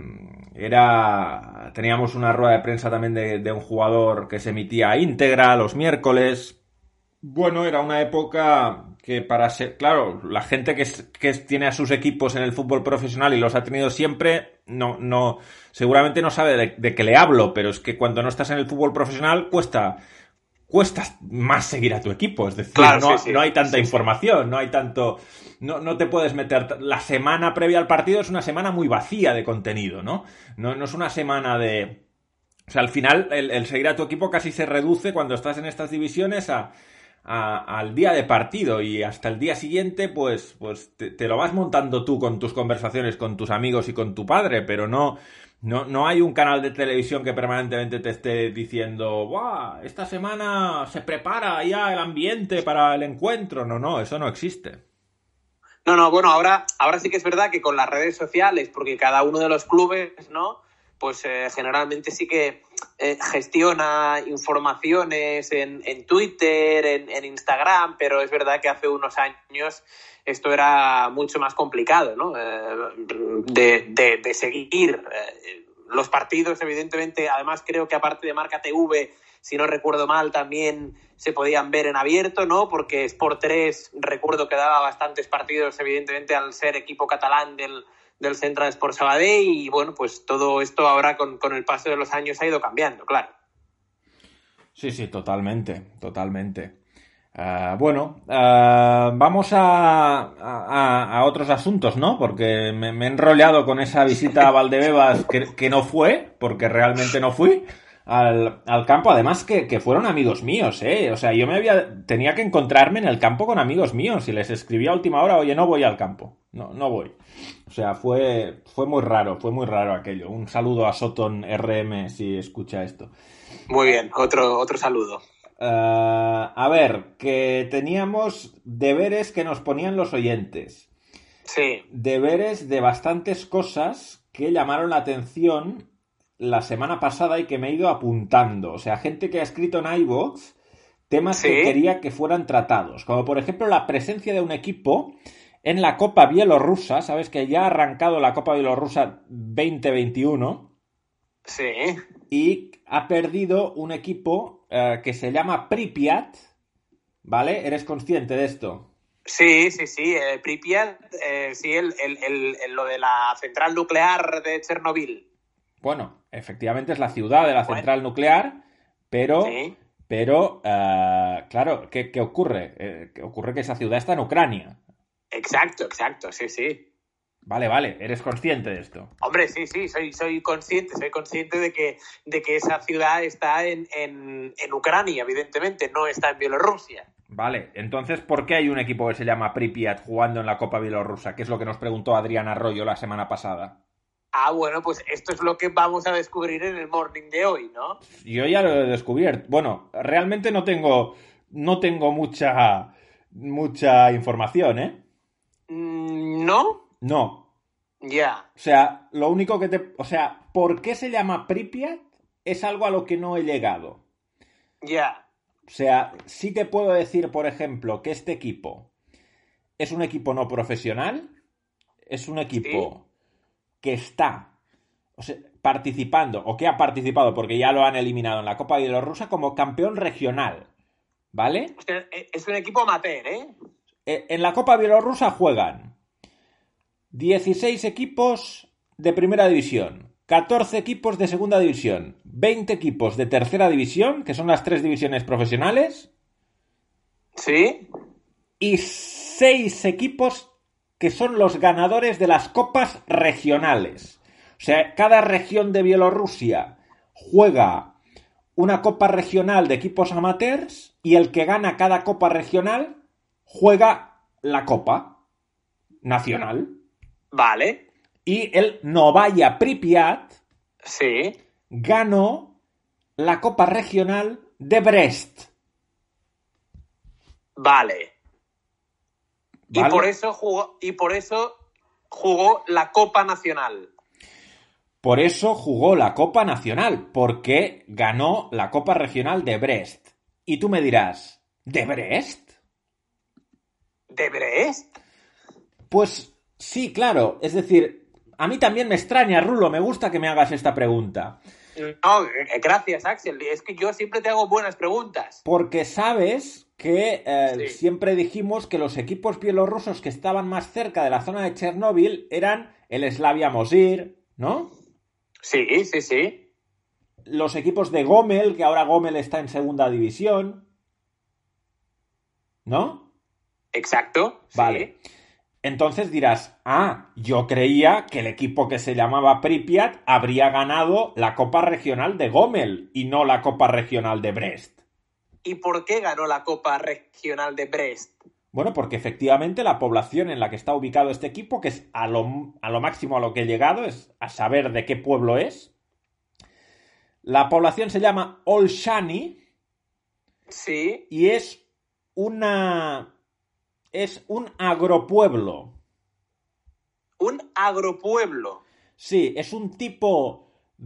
era teníamos una rueda de prensa también de, de un jugador que se emitía íntegra los miércoles. Bueno, era una época que para ser... Claro, la gente que, es, que tiene a sus equipos en el fútbol profesional y los ha tenido siempre, no, no, seguramente no sabe de, de qué le hablo, pero es que cuando no estás en el fútbol profesional cuesta, cuesta más seguir a tu equipo. Es decir, claro, no, sí, sí. no hay tanta sí, información, sí. no hay tanto... No, no te puedes meter... La semana previa al partido es una semana muy vacía de contenido, ¿no? No, no es una semana de... O sea, al final el, el seguir a tu equipo casi se reduce cuando estás en estas divisiones a... a, al día de partido y hasta el día siguiente, pues, pues te, te lo vas montando tú con tus conversaciones con tus amigos y con tu padre, pero no, no, no hay un canal de televisión que permanentemente te esté diciendo, ¡buah! Esta semana se prepara ya el ambiente para el encuentro. No, no, eso no existe. No, no, bueno, ahora, ahora sí que es verdad que con las redes sociales, porque cada uno de los clubes, ¿no? Pues eh, generalmente sí que eh, gestiona informaciones en, en Twitter, en, en Instagram, pero es verdad que hace unos años esto era mucho más complicado, ¿no? Eh, de, de, de seguir eh, los partidos, evidentemente. Además, creo que aparte de Marca T V, si no recuerdo mal, también se podían ver en abierto, ¿no? Porque Sport tres, recuerdo que daba bastantes partidos, evidentemente, al ser equipo catalán del, del Centre d'Esports Sabadell, y bueno, pues todo esto ahora con, con el paso de los años ha ido cambiando, claro. Sí, sí, totalmente, totalmente. Uh, bueno, uh, vamos a, a, a otros asuntos, ¿no? Porque me, me he enrollado con esa visita a Valdebebas que, que no fue, porque realmente no fui al, al campo. Además que, que fueron amigos míos, ¿eh? O sea, yo me había tenía que encontrarme en el campo con amigos míos y les escribí a última hora, oye, no voy al campo, no, no voy. O sea, fue, fue muy raro, fue muy raro aquello. Un saludo a Soton R M si escucha esto. Muy bien, otro, otro saludo. Uh, a ver, que teníamos deberes que nos ponían los oyentes. Sí. Deberes de bastantes cosas que llamaron la atención la semana pasada y que me he ido apuntando. O sea, gente que ha escrito en iVoox temas ¿Sí? que quería que fueran tratados. Como por ejemplo la presencia de un equipo en la Copa Bielorrusa. Sabes que ya ha arrancado la Copa Bielorrusa veinte veintiuno. Sí. Y ha perdido un equipo uh, que se llama Pripyat, ¿vale? ¿Eres consciente de esto? Sí, sí, sí. Eh, Pripyat, eh, sí, el, el, el, el, lo de la central nuclear de Chernobyl. Bueno, efectivamente es la ciudad de la bueno. central nuclear, pero, sí. pero uh, claro, ¿qué, qué ocurre? Eh, ¿qué ocurre que esa ciudad está en Ucrania. Exacto, exacto, sí, sí. Vale, vale, ¿eres consciente de esto? Hombre, sí, sí, soy, soy consciente, soy consciente de que, de que esa ciudad está en, en, en Ucrania, evidentemente, no está en Bielorrusia. Vale, entonces, ¿por qué hay un equipo que se llama Pripyat jugando en la Copa Bielorrusa? Que es lo que nos preguntó Adrián Arroyo la semana pasada. Ah, bueno, pues esto es lo que vamos a descubrir en el morning de hoy, ¿no? Yo ya lo he descubierto. Bueno, realmente no tengo, no tengo mucha, mucha información, ¿eh? ¿No? No. Ya. Yeah. O sea, lo único que te... O sea, ¿por qué se llama Pripyat? Es algo a lo que no he llegado. Ya. Yeah. O sea, sí te puedo decir, por ejemplo, que este equipo es un equipo no profesional, es un equipo ¿Sí? que está o sea, participando, o que ha participado, porque ya lo han eliminado en la Copa Bielorrusa, como campeón regional, ¿vale? O sea, es un equipo amateur, ¿eh? En la Copa Bielorrusa juegan dieciséis equipos de primera división, catorce equipos de segunda división, veinte equipos de tercera división, que son las tres divisiones profesionales. Sí. Y seis equipos que son los ganadores de las copas regionales. O sea, cada región de Bielorrusia juega una copa regional de equipos amateurs y el que gana cada copa regional juega la copa nacional. Vale. Y el Novaya Pripyat sí. ganó la Copa Regional de Brest. Vale. ¿Vale? Y por eso jugó, y por eso jugó la Copa Nacional. Por eso jugó la Copa Nacional, porque ganó la Copa Regional de Brest. Y tú me dirás, ¿de Brest? ¿De Brest? Pues sí, claro. Es decir, a mí también me extraña, Rulo, me gusta que me hagas esta pregunta. No, gracias, Axel. Es que yo siempre te hago buenas preguntas. Porque sabes que eh, sí. siempre dijimos que los equipos bielorrusos que estaban más cerca de la zona de Chernóbil eran el Slavia Mosir, ¿no? Sí, sí, sí. Los equipos de Gomel, que ahora Gomel está en segunda división, ¿no? Exacto. Vale. Sí. Entonces dirás, ah, yo creía que el equipo que se llamaba Pripyat habría ganado la Copa Regional de Gomel y no la Copa Regional de Brest. ¿Y por qué ganó la Copa Regional de Brest? Bueno, porque efectivamente la población en la que está ubicado este equipo, que es a lo, a lo máximo a lo que he llegado, es a saber de qué pueblo es. La población se llama Olszany. Sí. Y es una... es un agropueblo. Un agropueblo. Sí, es un tipo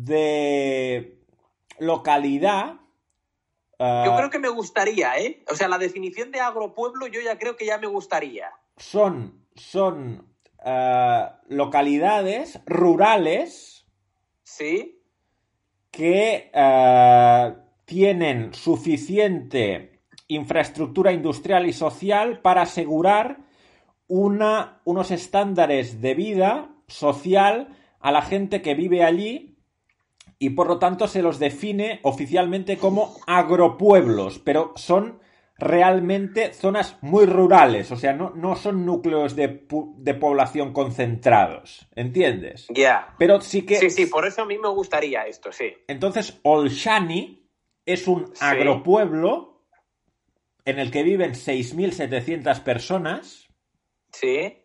de localidad. Uh, yo creo que me gustaría, ¿eh? O sea, la definición de agropueblo yo ya creo que ya me gustaría. Son, son uh, localidades rurales. Sí. Que uh, tienen suficiente infraestructura industrial y social para asegurar una, unos estándares de vida social a la gente que vive allí, y por lo tanto se los define oficialmente como agropueblos, pero son realmente zonas muy rurales, o sea, no, no son núcleos de, de población concentrados, ¿entiendes? Ya. Yeah. Pero sí que... Sí, sí, por eso a mí me gustaría esto, sí. Entonces, Olszany es un sí. agropueblo en el que viven seis mil setecientas personas. Sí.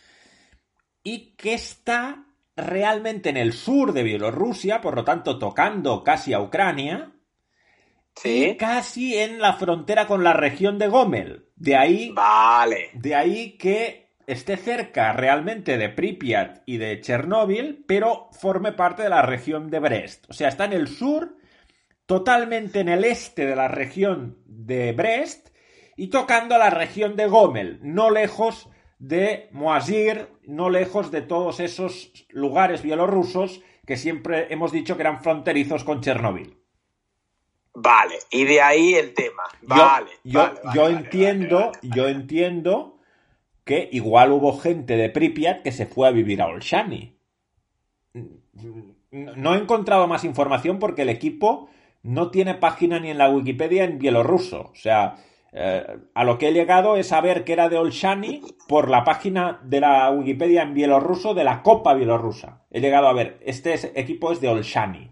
Y que está realmente en el sur de Bielorrusia, por lo tanto tocando casi a Ucrania, sí. y casi en la frontera con la región de Gomel. De ahí, vale. de ahí que esté cerca realmente de Pripyat y de Chernóbil, pero forme parte de la región de Brest. O sea, está en el sur, totalmente en el este de la región de Brest, y tocando a la región de Gomel, no lejos de Moazyr, no lejos de todos esos lugares bielorrusos que siempre hemos dicho que eran fronterizos con Chernóbil. Vale, y de ahí el tema. Vale, yo, vale, yo, yo vale, entiendo, vale, vale, vale. yo entiendo que igual hubo gente de Pripyat que se fue a vivir a Olszany. No he encontrado más información porque el equipo no tiene página ni en la Wikipedia en bielorruso. O sea, eh, a lo que he llegado es saber que era de Olszany por la página de la Wikipedia en bielorruso de la Copa Bielorrusa. He llegado a ver, este es, equipo es de Olszany.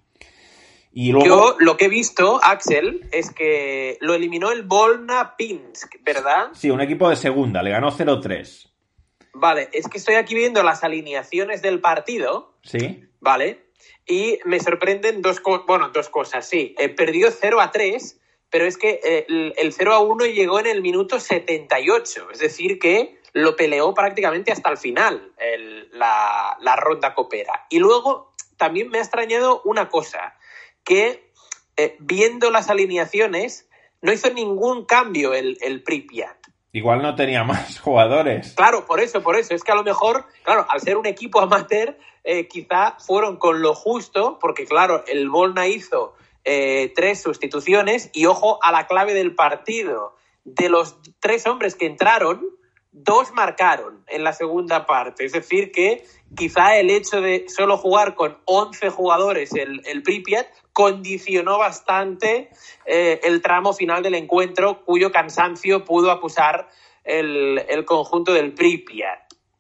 Y luego... Yo lo que he visto, Axel, es que lo eliminó el Volna Pinsk, ¿verdad? Sí, un equipo de segunda, le ganó cero tres. Vale, es que estoy aquí viendo las alineaciones del partido. Sí. Vale, y me sorprenden dos, co- bueno, dos cosas, sí. Eh, perdió cero a tres, pero es que eh, el, el cero a uno llegó en el minuto setenta y ocho, es decir, que lo peleó prácticamente hasta el final, el, la, la ronda copera. Y luego también me ha extrañado una cosa, que eh, viendo las alineaciones no hizo ningún cambio el, el Pripyat. Igual no tenía más jugadores. Claro, por eso, por eso. Es que a lo mejor, claro, al ser un equipo amateur, eh, quizá fueron con lo justo, porque claro, el Volna hizo eh, tres sustituciones y ojo a la clave del partido. De los tres hombres que entraron, dos marcaron en la segunda parte. Es decir, que quizá el hecho de solo jugar con once jugadores el, el Pripyat condicionó bastante eh, el tramo final del encuentro, cuyo cansancio pudo acusar el, el conjunto del Pripyat.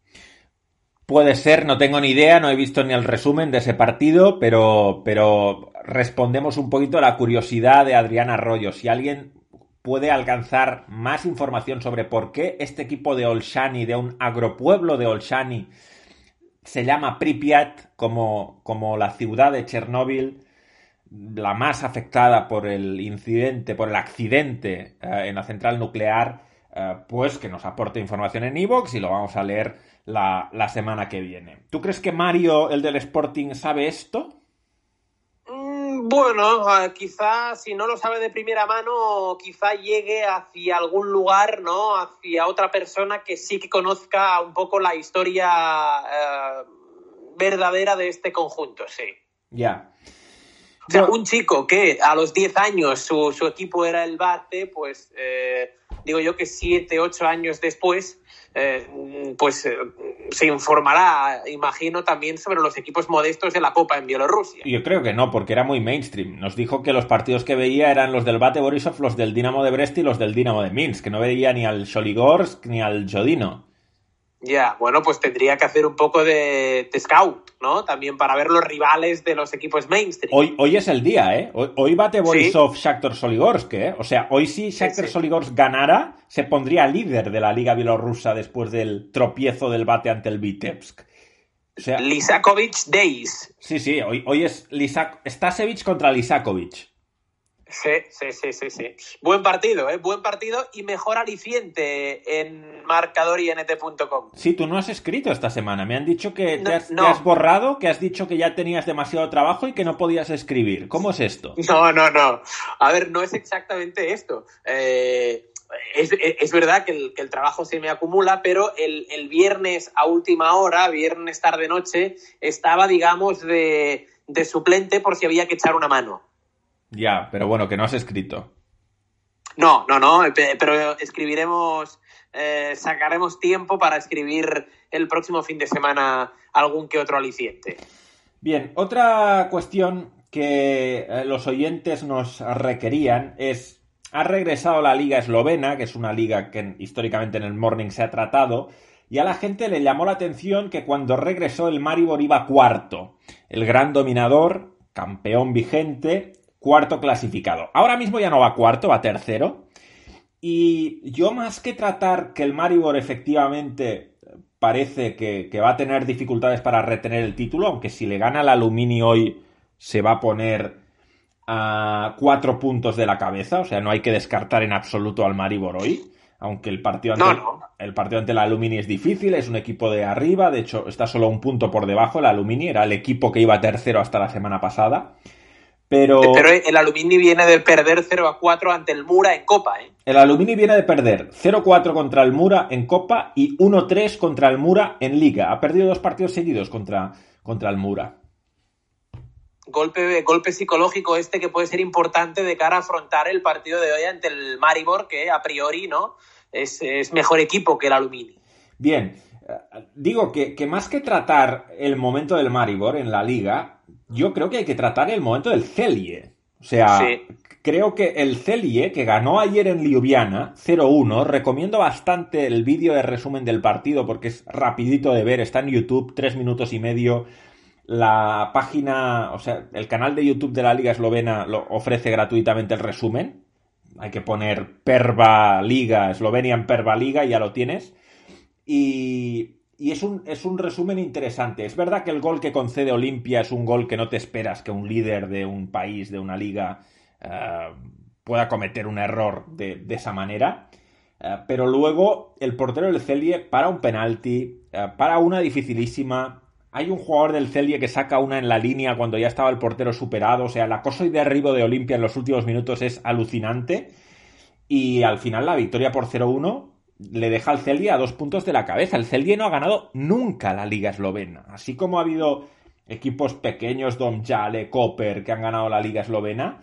Puede ser, no tengo ni idea, no he visto ni el resumen de ese partido, pero, pero respondemos un poquito a la curiosidad de Adrián Arroyo. Si alguien puede alcanzar más información sobre por qué este equipo de Olszany, de un agropueblo de Olszany, se llama Pripyat, como, como la ciudad de Chernóbil, la más afectada por el incidente, por el accidente eh, en la central nuclear, eh, pues que nos aporte información en iVoox y lo vamos a leer la, la semana que viene. ¿Tú crees que Mario, el del Sporting, sabe esto? Mm, bueno, uh, quizá si no lo sabe de primera mano, quizá llegue hacia algún lugar, ¿no? Hacia otra persona que sí que conozca un poco la historia uh, verdadera de este conjunto, sí. Ya. Yeah. O sea, un chico que a los diez años su, su equipo era el Bate, pues eh, digo yo que siete, ocho años después, eh, pues eh, se informará, imagino, también sobre los equipos modestos de la Copa en Bielorrusia. Yo creo que no, porque era muy mainstream. Nos dijo que los partidos que veía eran los del Bate Borisov, los del Dinamo de Brest y los del Dinamo de Minsk, que no veía ni al Soligorsk ni al Jodino. Ya, bueno, pues tendría que hacer un poco de, de scout, ¿no? También para ver los rivales de los equipos mainstream. Hoy, hoy es el día, ¿eh? Hoy, hoy bate Borisov Sí. Shakhtar Soligorsk, ¿eh? O sea, hoy si Shakhtar Sí, sí. Soligorsk ganara, se pondría líder de la liga bielorrusa después del tropiezo del bate ante el Vitebsk. O sea, Lisakovic Days. sí, sí, hoy, hoy es Lisak, Stasevich contra Lisakovic. Sí, sí, sí, sí, sí. Buen partido, ¿eh? Buen partido y mejor aliciente en marcador i n t punto com. Sí, tú no has escrito esta semana. Me han dicho que No, te, has, no. te has borrado, que has dicho que ya tenías demasiado trabajo y que no podías escribir. ¿Cómo es esto? No, no, no. A ver, no es exactamente esto. Eh, es, es verdad que el, que el trabajo se me acumula, pero el, el viernes a última hora, viernes tarde-noche, estaba, digamos, de, de suplente por si había que echar una mano. Ya, pero bueno, que no has escrito. No, no, no, pero escribiremos, eh, sacaremos tiempo para escribir el próximo fin de semana algún que otro aliciente. Bien, otra cuestión que los oyentes nos requerían es, ha regresado la liga eslovena, que es una liga que históricamente en el Morning se ha tratado, y a la gente le llamó la atención que cuando regresó el Maribor iba cuarto, el gran dominador, campeón vigente, cuarto clasificado. Ahora mismo ya no va cuarto, va tercero. Y yo, más que tratar que el Maribor efectivamente parece que, que va a tener dificultades para retener el título, aunque si le gana el Alumini hoy se va a poner a cuatro puntos de la cabeza, o sea, no hay que descartar en absoluto al Maribor hoy, aunque el partido ante, no, no. el partido ante el Alumini es difícil, es un equipo de arriba, de hecho está solo un punto por debajo. El Alumini era el equipo que iba tercero hasta la semana pasada. Pero... Pero el Alumini viene de perder cero a cuatro ante el Mura en Copa, ¿eh? El Alumini viene de perder cero cuatro contra el Mura en Copa y uno tres contra el Mura en Liga. Ha perdido dos partidos seguidos contra, contra el Mura. Golpe, golpe psicológico este que puede ser importante de cara a afrontar el partido de hoy ante el Maribor, que a priori, ¿no?, es, es mejor equipo que el Alumini. Bien, digo que, que más que tratar el momento del Maribor en la Liga, yo creo que hay que tratar el momento del Celje. O sea, sí. Creo que el Celje, que ganó ayer en Ljubljana cero uno, recomiendo bastante el vídeo de resumen del partido porque es rapidito de ver, está en YouTube, tres minutos y medio. La página, o sea, el canal de YouTube de la Liga Eslovena lo ofrece gratuitamente el resumen. Hay que poner Perva Liga, Slovenian Perva Liga y ya lo tienes. Y... Y es un, es un resumen interesante. Es verdad que el gol que concede Olimpia es un gol que no te esperas que un líder de un país, de una liga, uh, pueda cometer un error de, de esa manera. Uh, pero luego el portero del Celje para un penalti, uh, para una dificilísima. Hay un jugador del Celje que saca una en la línea cuando ya estaba el portero superado. O sea, el acoso y derribo de Olimpia en los últimos minutos es alucinante. Y al final la victoria por cero uno... le deja al Celje a dos puntos de la cabeza. El Celje no ha ganado nunca la Liga Eslovena. Así como ha habido equipos pequeños, Domžale, Koper, que han ganado la Liga Eslovena,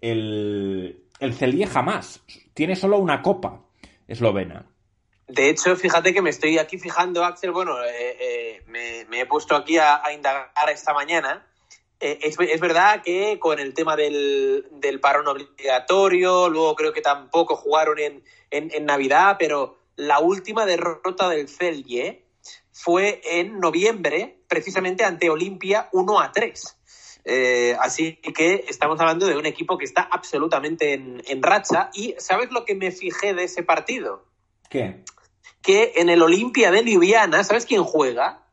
el, el Celje jamás. Tiene solo una copa eslovena. De hecho, fíjate que me estoy aquí fijando, Axel, bueno, eh, eh, me, me he puesto aquí a, a indagar esta mañana. Eh, es, es verdad que con el tema del, del parón obligatorio, luego creo que tampoco jugaron en, en, en Navidad, pero la última derrota del Celje fue en noviembre, precisamente ante Olimpia uno a tres. Eh, así que estamos hablando de un equipo que está absolutamente en, en racha. Y ¿sabes lo que me fijé de ese partido? ¿Qué? Que en el Olimpia de Ljubljana, ¿sabes quién juega?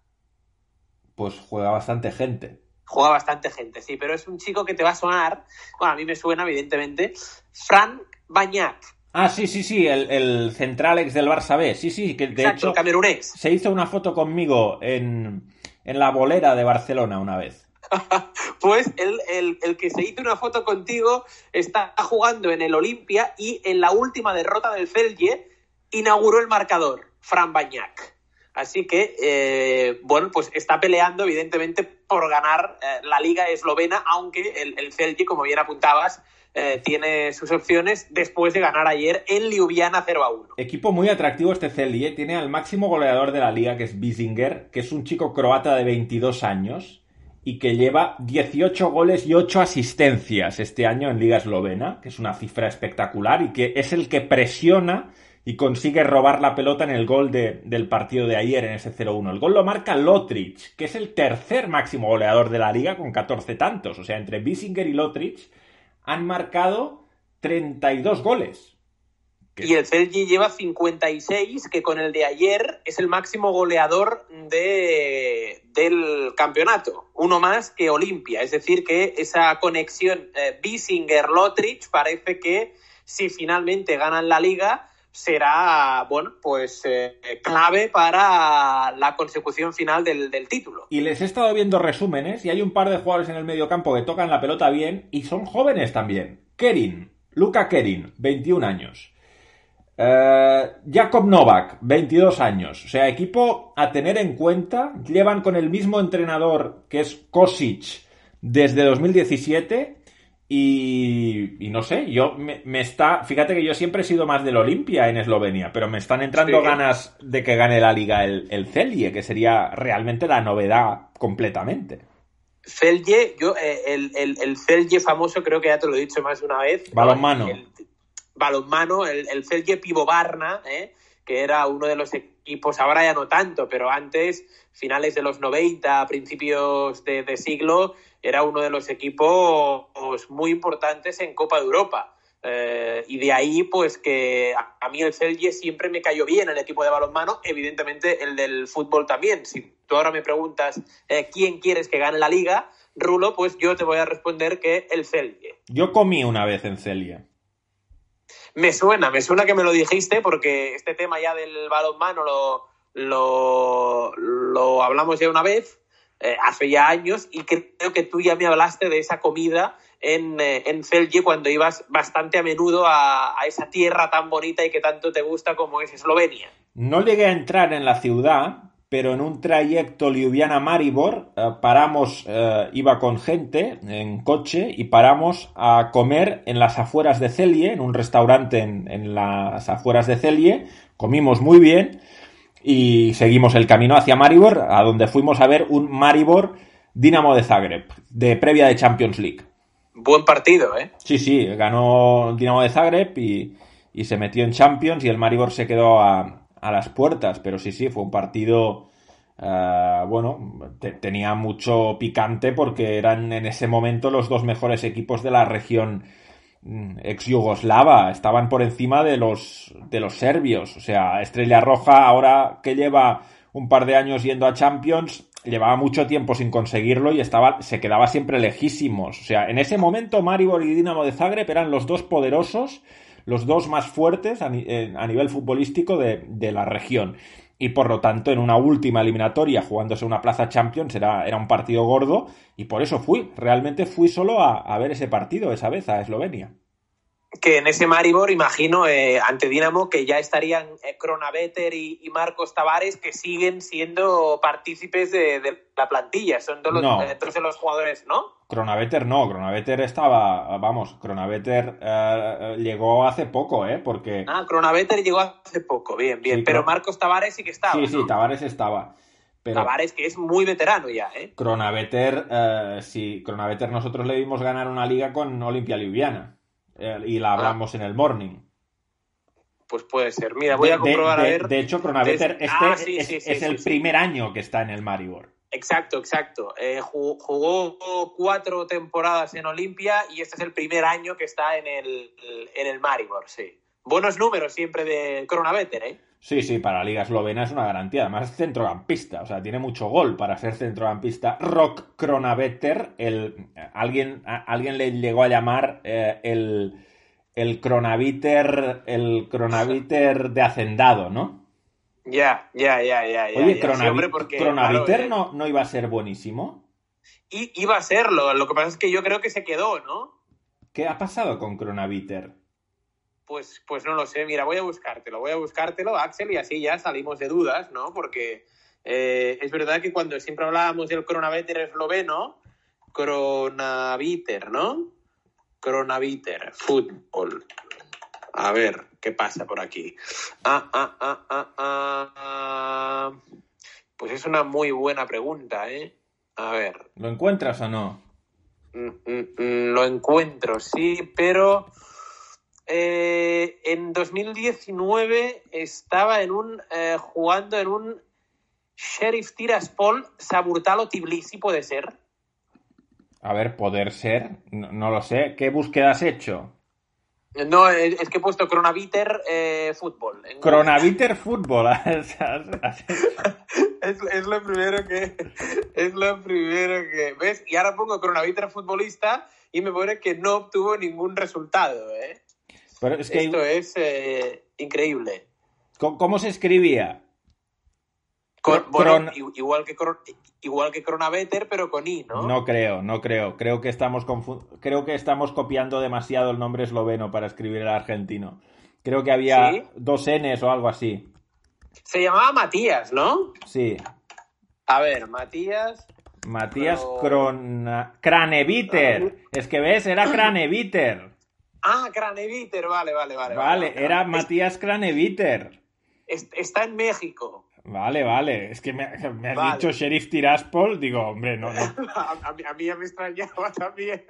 Pues juega bastante gente. Juega bastante gente, sí, pero es un chico que te va a sonar, bueno, a mí me suena, evidentemente, Frank Bañac. Ah, sí, sí, sí, el, el central ex del Barça B, sí, sí, que de Exacto, hecho camerunés. Se hizo una foto conmigo en, en la bolera de Barcelona una vez. Pues el, el, el que se hizo una foto contigo está jugando en el Olimpia y en la última derrota del Celje inauguró el marcador, Fran Bañac. Así que, eh, bueno, pues está peleando evidentemente por ganar eh, la Liga Eslovena, aunque el, el Celje, como bien apuntabas, eh, tiene sus opciones después de ganar ayer en Ljubljana cero a uno. Equipo muy atractivo este Celje, tiene al máximo goleador de la liga, que es Bizinger, que es un chico croata de veintidós años y que lleva dieciocho goles y ocho asistencias este año en Liga Eslovena, que es una cifra espectacular y que es el que presiona y consigue robar la pelota en el gol de, del partido de ayer, en ese cero uno. El gol lo marca Lotrich, que es el tercer máximo goleador de la liga con catorce tantos. O sea, entre Bissinger y Lotrich han marcado treinta y dos goles. Y el Celje lleva cincuenta y seis, que con el de ayer es el máximo goleador de, del campeonato. Uno más que Olimpia. Es decir, que esa conexión eh, Bissinger-Lotrich parece que si finalmente ganan la liga será, bueno, pues eh, clave para la consecución final del, del título. Y les he estado viendo resúmenes y hay un par de jugadores en el mediocampo que tocan la pelota bien y son jóvenes también. Kerin, Luka Kerin, veintiún años. Uh, Jakob Novak, veintidós años. O sea, equipo a tener en cuenta. Llevan con el mismo entrenador que es Kosic desde dos mil diecisiete y, y no sé, yo me, me está... Fíjate que yo siempre he sido más del Olimpia en Eslovenia, pero me están entrando sí. ganas de que gane la liga el, el Celje, que sería realmente la novedad completamente. Celje, yo, eh, el, el, el Celje famoso, creo que ya te lo he dicho más de una vez. Balonmano. El, balonmano, el, el Celje Pivovarna, ¿eh? que era uno de los equipos, ahora ya no tanto, pero antes, finales de los noventa, principios de, de siglo, era uno de los equipos muy importantes en Copa de Europa. Eh, y de ahí, pues, que a, a mí el Celje siempre me cayó bien, el equipo de balonmano, evidentemente el del fútbol también. Si tú ahora me preguntas eh, quién quieres que gane la liga, Rulo, pues yo te voy a responder que el Celje. Yo comí una vez en Celje. Me suena, me suena que me lo dijiste porque este tema ya del balonmano lo, lo, lo hablamos ya una vez, eh, hace ya años, y creo que tú ya me hablaste de esa comida en, eh, en Celje cuando ibas bastante a menudo a, a esa tierra tan bonita y que tanto te gusta como es Eslovenia. No llegué a entrar en la ciudad, pero en un trayecto Ljubljana-Maribor eh, paramos, eh, iba con gente en coche y paramos a comer en las afueras de Celje, en un restaurante en, en las afueras de Celje, comimos muy bien y seguimos el camino hacia Maribor, a donde fuimos a ver un Maribor Dinamo de Zagreb, de previa de Champions League. Buen partido, ¿eh? Sí, sí, ganó Dinamo de Zagreb y, y se metió en Champions y el Maribor se quedó a... a las puertas, pero sí, sí, fue un partido uh, bueno, te, tenía mucho picante porque eran en ese momento los dos mejores equipos de la región ex-yugoslava, estaban por encima de los de los serbios, o sea, Estrella Roja ahora que lleva un par de años yendo a Champions, llevaba mucho tiempo sin conseguirlo y estaba se quedaba siempre lejísimos, o sea, en ese momento Maribor y Dinamo de Zagreb eran los dos poderosos, los dos más fuertes a, ni- a nivel futbolístico de, de la región. Y por lo tanto, en una última eliminatoria, jugándose una plaza Champions, era, era un partido gordo. Y por eso fui. Realmente fui solo a, a ver ese partido, esa vez, a Eslovenia. Que en ese Maribor, imagino, eh, ante Dinamo, que ya estarían eh, Kronaveter y, y Marcos Tavares, que siguen siendo partícipes de, de la plantilla. Son todos los, No. eh, todos los jugadores, ¿no? Kronaveter no, Kronaveter estaba, vamos, Kronaveter eh, llegó hace poco, ¿eh? Porque... Ah, Kronaveter llegó hace poco, bien, bien. Sí, pero Kron- Marcos Tavares sí que estaba, Sí, sí, ¿no? Tavares estaba. Pero Tavares, que es muy veterano ya, ¿eh? Kronaveter, eh, sí, Kronaveter nosotros le vimos ganar una liga con Olimpia Ljubljana. Eh, y la hablamos en el Morning. Pues puede ser. Mira, voy a De, de- comprobar a de- ver. de hecho, Kronaveter Desde- este Ah, sí, es, sí, sí, es sí, el sí. primer año que está en el Maribor. Exacto, exacto. Eh, jugó, jugó cuatro temporadas en Olimpia y este es el primer año que está en el, en el Maribor, sí. Buenos números siempre de Kronaveter, ¿eh? Sí, sí, para la Liga Eslovena es una garantía. Además es centrocampista, o sea, tiene mucho gol para ser centrocampista. Rok Kronaveter, el, alguien, a- alguien le llegó a llamar eh, el, el Kronaviter, el Kronaviter de Hacendado, ¿no? Ya, ya, ya, ya. ya, Oye, ya. Sí, Kronavi- hombre, porque, Kronaviter claro, eh, no, no iba a ser buenísimo. i- iba a serlo. Lo que pasa es que yo creo que se quedó, ¿no? ¿Qué ha pasado con Kronaviter? Pues, pues no lo sé. Mira, voy a buscártelo, voy a buscártelo, Axel, y así ya salimos de dudas, ¿no? Porque eh, es verdad que cuando siempre hablábamos del Kronaveter esloveno, Kronaviter, ¿no? Kronaviter, fútbol. A ver, ¿qué pasa por aquí? Ah, ah, ah, ah, ah, ah. Pues es una muy buena pregunta, ¿eh? A ver, ¿Lo encuentras o no? mm, mm, mm, lo encuentro, sí, pero eh, en dos mil diecinueve estaba en un eh, jugando en un Sheriff Tiraspol Saburtalo Tbilisi, ¿puede ser? A ver, poder ser, no, no lo sé. ¿Qué búsqueda has hecho? No, es que he puesto Cronaviter eh, Fútbol. Cronaviter Fútbol. es, es lo primero que... Es lo primero que... ¿Ves? Y ahora pongo Cronaviter Futbolista y me pone que no obtuvo ningún resultado, ¿eh? Pero es que Esto es eh, increíble. ¿Cómo se escribía? Con, bueno, igual que igual que Cronaveter, pero con I, ¿no? No creo, no creo. Creo que estamos confu- creo que estamos copiando demasiado el nombre esloveno para escribir el argentino. Creo que había ¿Sí? dos N's o algo así. Se llamaba Matías, ¿no? Sí. A ver, Matías... Matías pero... Crona... Craneviter. Ah, es que ves, era Craneviter. Ah, Craneviter, vale, vale, vale. Vale, vale era Matías Craneviter. Está en México. Vale, vale. Es que me, me has vale. dicho Sheriff Tiraspol. Digo, hombre, no, no. a, a, mí, a mí ya me extrañaba también.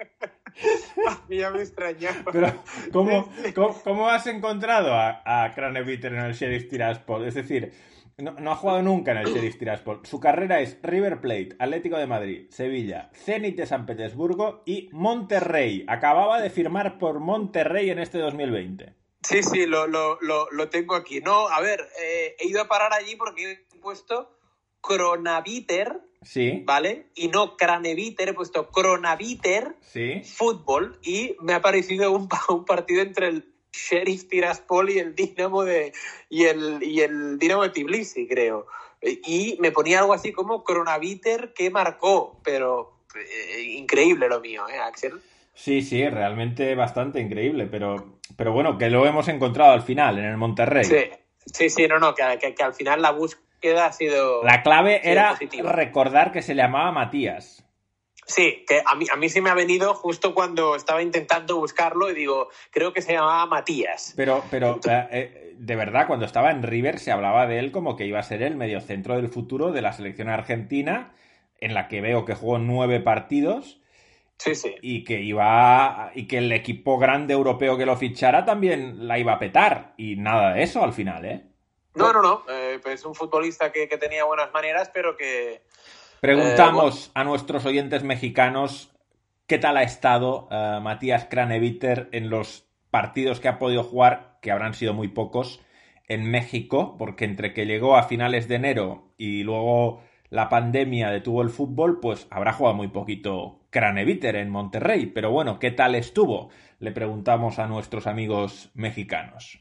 A mí ya me extrañaba. Pero, ¿cómo, cómo, cómo has encontrado a, a Craneviter en el Sheriff Tiraspol? Es decir, no, no ha jugado nunca en el Sheriff Tiraspol. Su carrera es River Plate, Atlético de Madrid, Sevilla, Zenit de San Petersburgo y Monterrey. Acababa de firmar por Monterrey en este dos mil veinte. Sí, sí, lo, lo, lo, lo tengo aquí. No, a ver, eh, he ido a parar allí porque he puesto Cronaviter, sí, ¿vale? Y no Craneviter, he puesto Cronaviter, sí, fútbol, y me ha parecido un, un partido entre el Sheriff Tiraspol y el Dinamo de y el, y el Dinamo de Tbilisi, creo. Y me ponía algo así como Cronaviter que marcó, pero eh, increíble lo mío, ¿eh, Axel? Sí, sí, realmente bastante increíble, pero, pero bueno, que lo hemos encontrado al final, en el Monterrey. Sí, sí, sí, no, no, que, que, que al final la búsqueda ha sido... La clave sido era positiva. Recordar que se llamaba Matías. Sí, que a mí, a mí sí me ha venido justo cuando estaba intentando buscarlo y digo, creo que se llamaba Matías. Pero, pero eh, de verdad, cuando estaba en River se hablaba de él como que iba a ser el mediocentro del futuro de la selección argentina, en la que veo que jugó nueve partidos... Sí, sí. Y que iba y que el equipo grande europeo que lo fichara también la iba a petar. Y nada de eso al final, ¿eh? No, no, no. Eh, pues un futbolista que, que tenía buenas maneras, pero que... Preguntamos eh, bueno. a nuestros oyentes mexicanos qué tal ha estado uh, Matías Craneviter en los partidos que ha podido jugar, que habrán sido muy pocos, en México, porque entre que llegó a finales de enero y luego la pandemia detuvo el fútbol, pues habrá jugado muy poquito Craneviter en Monterrey. Pero bueno, ¿qué tal estuvo? Le preguntamos a nuestros amigos mexicanos.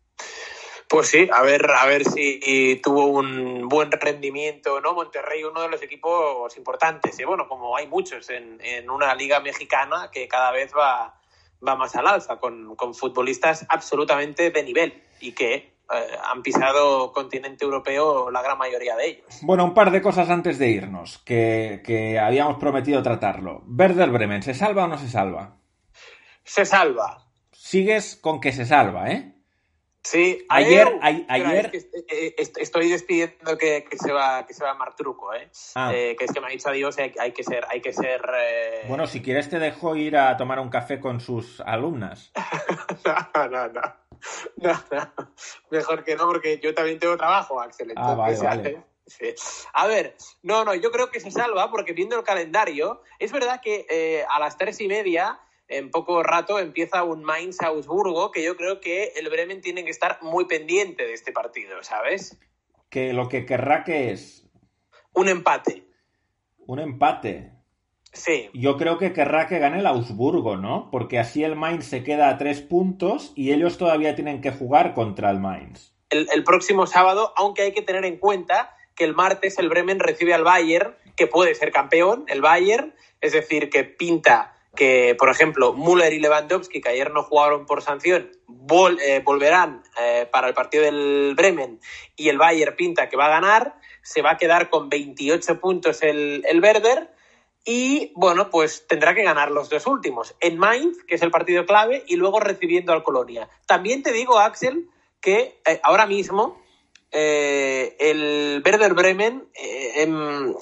Pues sí, a ver, a ver si tuvo un buen rendimiento, ¿no? Monterrey, uno de los equipos importantes, ¿eh? Bueno, como hay muchos en, en una liga mexicana que cada vez va, va más al alza, con, con futbolistas absolutamente de nivel y que Eh, han pisado continente europeo la gran mayoría de ellos. Bueno, un par de cosas antes de irnos, que, que habíamos prometido tratarlo. Werder Bremen, ¿se salva o no se salva? Se salva. Sigues con que se salva, ¿eh? Sí. Ayer... Ayer, a, ayer... Es que estoy despidiendo que, que se va que se va Marc Truco, ¿eh? Ah. eh que es que me ha dicho adiós y hay, hay que ser... Hay que ser eh... Bueno, si quieres te dejo ir a tomar un café con sus alumnas. no, no, no. No, no, mejor que no, porque yo también tengo trabajo, Axel. Ah, vale, vale. Sí. A ver, no, no, yo creo que se salva porque viendo el calendario, es verdad que eh, a las tres y media, en poco rato, empieza un Mainz-Augsburgo, que yo creo que el Bremen tiene que estar muy pendiente de este partido, ¿sabes? Que lo que querrá que es... Un empate. Un empate. Sí. Yo creo que querrá que gane el Augsburgo, ¿no? Porque así el Mainz se queda a tres puntos y ellos todavía tienen que jugar contra el Mainz. El, el próximo sábado, aunque hay que tener en cuenta que el martes el Bremen recibe al Bayern, que puede ser campeón, el Bayern, es decir, que pinta que, por ejemplo, Müller y Lewandowski, que ayer no jugaron por sanción, vol, eh, volverán eh, para el partido del Bremen y el Bayern pinta que va a ganar, se va a quedar con veintiocho puntos el, el Werder. Y, bueno, pues tendrá que ganar los dos últimos. En Mainz, que es el partido clave, y luego recibiendo al Colonia. También te digo, Axel, que eh, ahora mismo eh, el Werder Bremen eh, eh,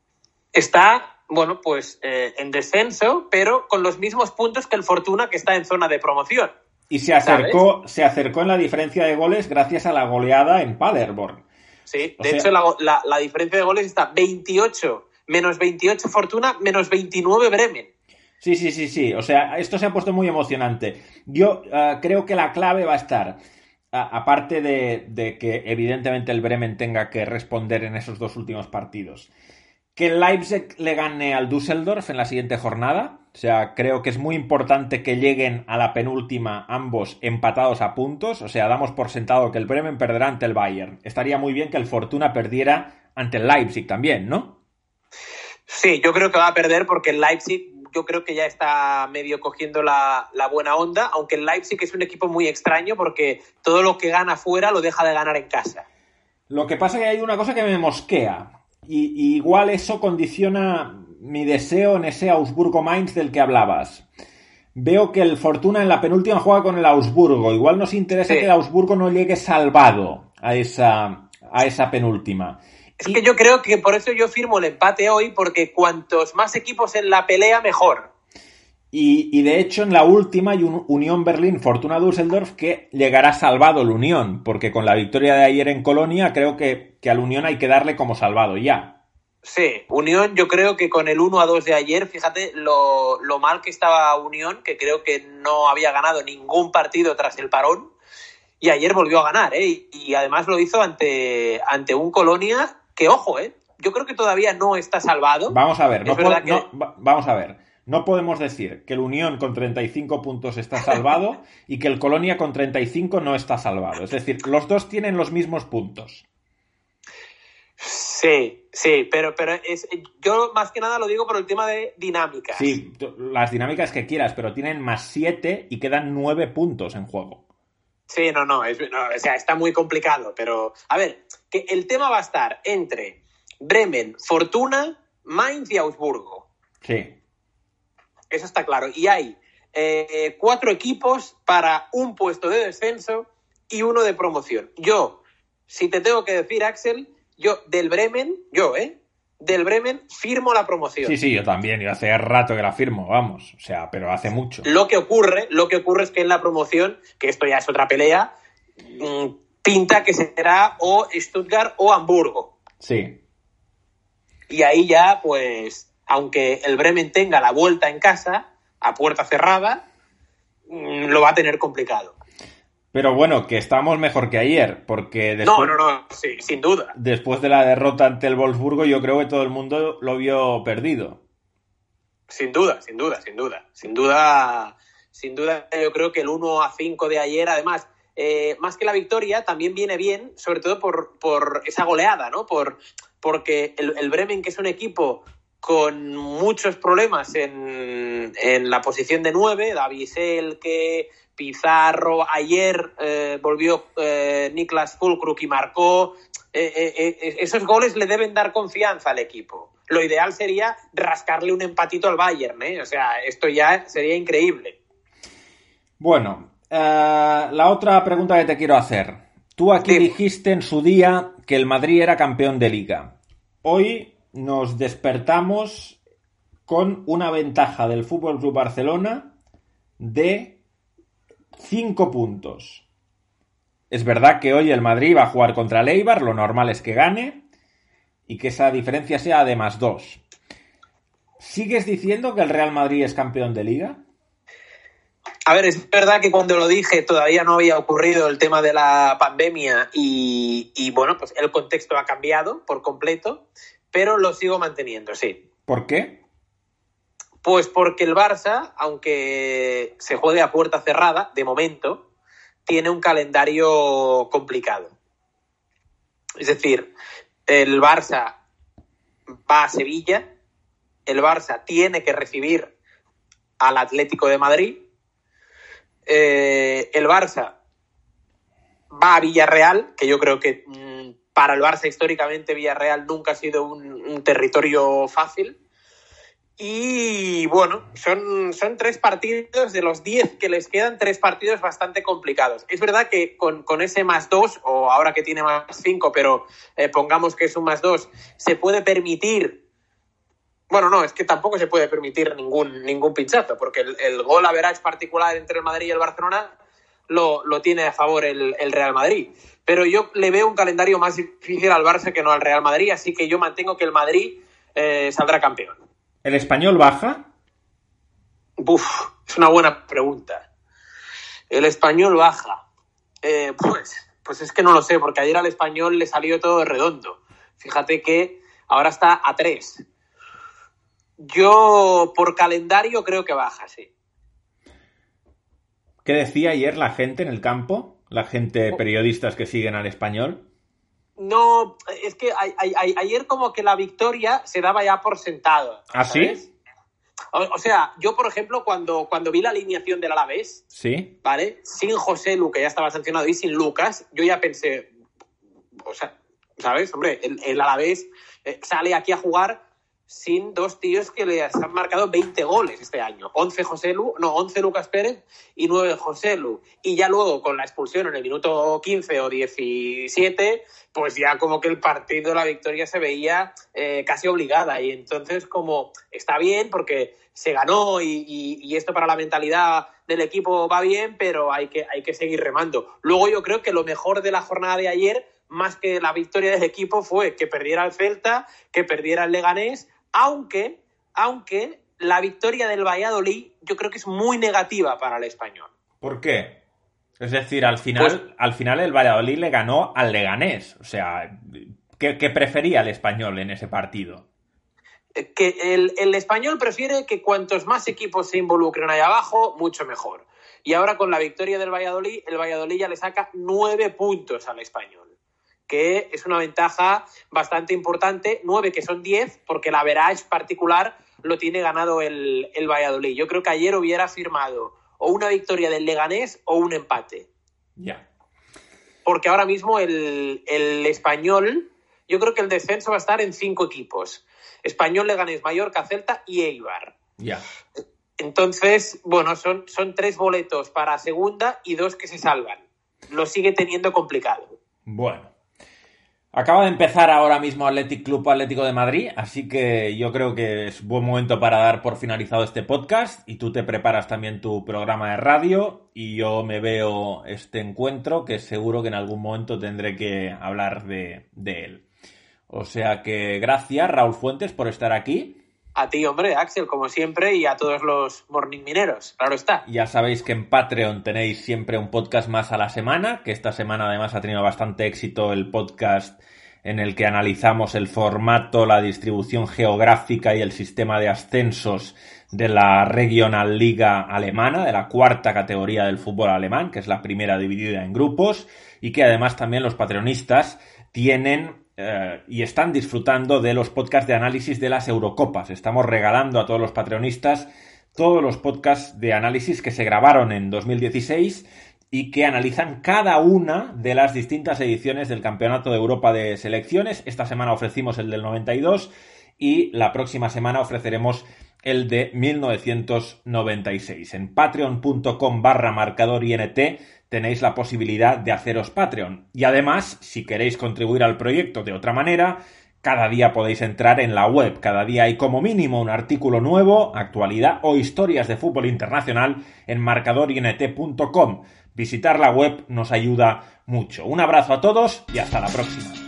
está, bueno, pues eh, en descenso, pero con los mismos puntos que el Fortuna, que está en zona de promoción. Y se acercó, ¿sabes? Se acercó en la diferencia de goles gracias a la goleada en Paderborn. Sí, de o hecho sea... la, la, la diferencia de goles está veintiocho, menos veintiocho Fortuna, menos veintinueve Bremen. Sí, sí, sí, sí. O sea, esto se ha puesto muy emocionante. Yo uh, creo que la clave va a estar, uh, aparte de, de que evidentemente el Bremen tenga que responder en esos dos últimos partidos, que el Leipzig le gane al Düsseldorf en la siguiente jornada. O sea, creo que es muy importante que lleguen a la penúltima ambos empatados a puntos. O sea, damos por sentado que el Bremen perderá ante el Bayern. Estaría muy bien que el Fortuna perdiera ante el Leipzig también, ¿no? Sí, yo creo que va a perder porque el Leipzig yo creo que ya está medio cogiendo la, la buena onda, aunque el Leipzig es un equipo muy extraño porque todo lo que gana fuera lo deja de ganar en casa. Lo que pasa es que hay una cosa que me mosquea. Y, y igual eso condiciona mi deseo en ese Augsburgo-Mainz del que hablabas. Veo que el Fortuna en la penúltima juega con el Augsburgo. Igual nos interesa sí. que el Augsburgo no llegue salvado a esa, a esa penúltima. Es y... que yo creo que por eso yo firmo el empate hoy, porque cuantos más equipos en la pelea, mejor. Y, y de hecho en la última hay un Unión Berlín-Fortuna Düsseldorf que llegará salvado el Unión, porque con la victoria de ayer en Colonia creo que, que al Unión hay que darle como salvado ya. Sí, Unión yo creo que con el uno a dos de ayer, fíjate lo, lo mal que estaba Unión, que creo que no había ganado ningún partido tras el parón, y ayer volvió a ganar, ¿eh? Y, y además lo hizo ante, ante un Colonia que, ojo, ¿eh? Yo creo que todavía no está salvado. Vamos a ver, no, po- que... no vamos a ver. No podemos decir que el Unión con treinta y cinco puntos está salvado y que el Colonia con treinta y cinco no está salvado. Es decir, los dos tienen los mismos puntos. Sí, sí, pero, pero es, yo más que nada lo digo por el tema de dinámicas. Sí, las dinámicas que quieras, pero tienen más siete y quedan nueve puntos en juego. Sí, no, no, es, no, o sea, está muy complicado, pero a ver, que el tema va a estar entre Bremen, Fortuna, Mainz y Augsburgo. Sí. Eso está claro. Y hay eh, cuatro equipos para un puesto de descenso y uno de promoción. Yo, si te tengo que decir, Axel, yo del Bremen, yo, ¿eh? Del Bremen firmo la promoción. Sí, sí, yo también. Yo hace rato que la firmo, vamos. O sea, pero hace mucho. Lo que ocurre, lo que ocurre es que en la promoción, que esto ya es otra pelea, mmm, pinta que será o Stuttgart o Hamburgo. Sí. Y ahí ya, pues... aunque el Bremen tenga la vuelta en casa, a puerta cerrada, lo va a tener complicado. Pero bueno, que estamos mejor que ayer, porque después, no, no, no, sí, sin duda. Después de la derrota ante el Wolfsburgo, yo creo que todo el mundo lo vio perdido. Sin duda, sin duda, sin duda. Sin duda, sin duda yo creo que el uno a cinco de ayer, además, eh, más que la victoria, también viene bien, sobre todo por, por esa goleada, ¿no? Por, porque el, el Bremen, que es un equipo con muchos problemas en, en la posición de nueve, David Selke, Pizarro, ayer eh, volvió eh, Niklas Füllkrug y marcó, eh, eh, eh, esos goles le deben dar confianza al equipo. Lo ideal sería rascarle un empatito al Bayern, ¿eh? O sea, esto ya sería increíble. Bueno, eh, la otra pregunta que te quiero hacer. Tú aquí sí. dijiste en su día que el Madrid era campeón de Liga. Hoy nos despertamos con una ventaja del F C Barcelona de cinco puntos. Es verdad que hoy el Madrid va a jugar contra el Eibar, lo normal es que gane y que esa diferencia sea de más dos. ¿Sigues diciendo que el Real Madrid es campeón de Liga? A ver, es verdad que cuando lo dije todavía no había ocurrido el tema de la pandemia y, y bueno, pues el contexto ha cambiado por completo. Pero lo sigo manteniendo, sí. ¿Por qué? Pues porque el Barça, aunque se juegue a puerta cerrada, de momento, tiene un calendario complicado. Es decir, el Barça va a Sevilla, el Barça tiene que recibir al Atlético de Madrid, eh, el Barça va a Villarreal, que yo creo que... Mmm, para el Barça, históricamente, Villarreal nunca ha sido un, un territorio fácil. Y, bueno, son, son tres partidos, de los diez que les quedan, tres partidos bastante complicados. Es verdad que con, con ese más dos, o ahora que tiene más cinco, pero eh, pongamos que es un más dos, se puede permitir... Bueno, no, es que tampoco se puede permitir ningún, ningún pinchazo, porque el, el gol average particular entre el Madrid y el Barcelona lo, lo tiene a favor el, el Real Madrid. Pero yo le veo un calendario más difícil al Barça que no al Real Madrid, así que yo mantengo que el Madrid eh, saldrá campeón. ¿El Español baja? Uf, es una buena pregunta. El Español baja. Eh, pues, pues es que no lo sé, porque ayer al Español le salió todo redondo. Fíjate que ahora está a tres. Yo, por calendario, creo que baja, sí. ¿Qué decía ayer la gente en el campo? La gente, periodistas que siguen al Español. No, es que a, a, a, ayer como que la victoria se daba ya por sentado. ¿Ah, ¿sabes? sí? O, o sea, yo, por ejemplo, cuando, cuando vi la alineación del Alavés, ¿sí? ¿Vale? Sin José Lu, que ya estaba sancionado, y sin Lucas, yo ya pensé, o sea, ¿sabes? Hombre, el, el Alavés eh, sale aquí a jugar sin dos tíos que le han marcado veinte goles este año. once José Lu, no, once Lucas Pérez y nueve José Lu. Y ya luego, con la expulsión en el minuto quince o diecisiete, pues ya como que el partido, la victoria se veía eh, casi obligada. Y entonces, como está bien, porque se ganó y, y, y esto para la mentalidad del equipo va bien, pero hay que, hay que seguir remando. Luego yo creo que lo mejor de la jornada de ayer, más que la victoria del equipo, fue que perdiera el Celta, que perdiera el Leganés, aunque, aunque la victoria del Valladolid yo creo que es muy negativa para el Español. ¿Por qué? Es decir, al final, pues, al final el Valladolid le ganó al Leganés. O sea, ¿qué, qué prefería el Español en ese partido? Que el, el Español prefiere que cuantos más equipos se involucren ahí abajo, mucho mejor. Y ahora con la victoria del Valladolid, el Valladolid ya le saca nueve puntos al Español, que es una ventaja bastante importante, nueve que son diez, porque el average particular lo tiene ganado el, el Valladolid. Yo creo que ayer hubiera firmado o una victoria del Leganés o un empate. Ya. Yeah. Porque ahora mismo el, el Español, yo creo que el descenso va a estar en cinco equipos. Español, Leganés, Mallorca, Celta y Eibar. Ya. Yeah. Entonces, bueno, son, son tres boletos para segunda y dos que se salvan. Lo sigue teniendo complicado. Bueno. Acaba de empezar ahora mismo Athletic Club Atlético de Madrid, así que yo creo que es buen momento para dar por finalizado este podcast y tú te preparas también tu programa de radio y yo me veo este encuentro que seguro que en algún momento tendré que hablar de, de él. O sea que gracias, Raúl Fuentes, por estar aquí. A ti, hombre, Axel, como siempre, y a todos los morning mineros, claro está. Ya sabéis que en Patreon tenéis siempre un podcast más a la semana, que esta semana además ha tenido bastante éxito el podcast en el que analizamos el formato, la distribución geográfica y el sistema de ascensos de la Regional Liga alemana, de la cuarta categoría del fútbol alemán, que es la primera dividida en grupos, y que además también los patreonistas tienen Uh, y están disfrutando de los podcasts de análisis de las Eurocopas. Estamos regalando a todos los patreonistas todos los podcasts de análisis que se grabaron en dos mil dieciséis y que analizan cada una de las distintas ediciones del Campeonato de Europa de Selecciones. Esta semana ofrecimos el del noventa y dos y la próxima semana ofreceremos el de mil novecientos noventa y seis. En patreon.com barra marcador INT tenéis la posibilidad de haceros Patreon. Y además, si queréis contribuir al proyecto de otra manera, cada día podéis entrar en la web. Cada día hay como mínimo un artículo nuevo, actualidad o historias de fútbol internacional en marcador I N T punto com. Visitar la web nos ayuda mucho. Un abrazo a todos y hasta la próxima.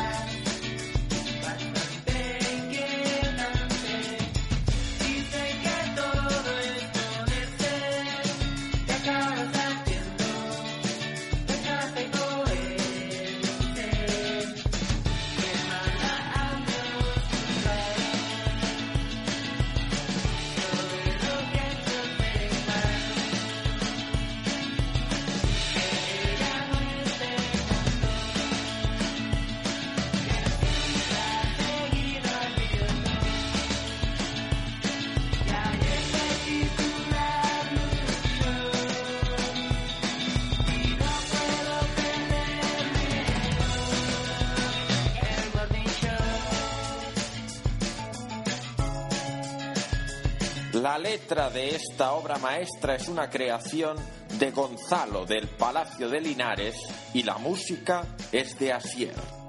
Take La letra de esta obra maestra es una creación de Gonzalo del Palacio de Linares y la música es de Asier.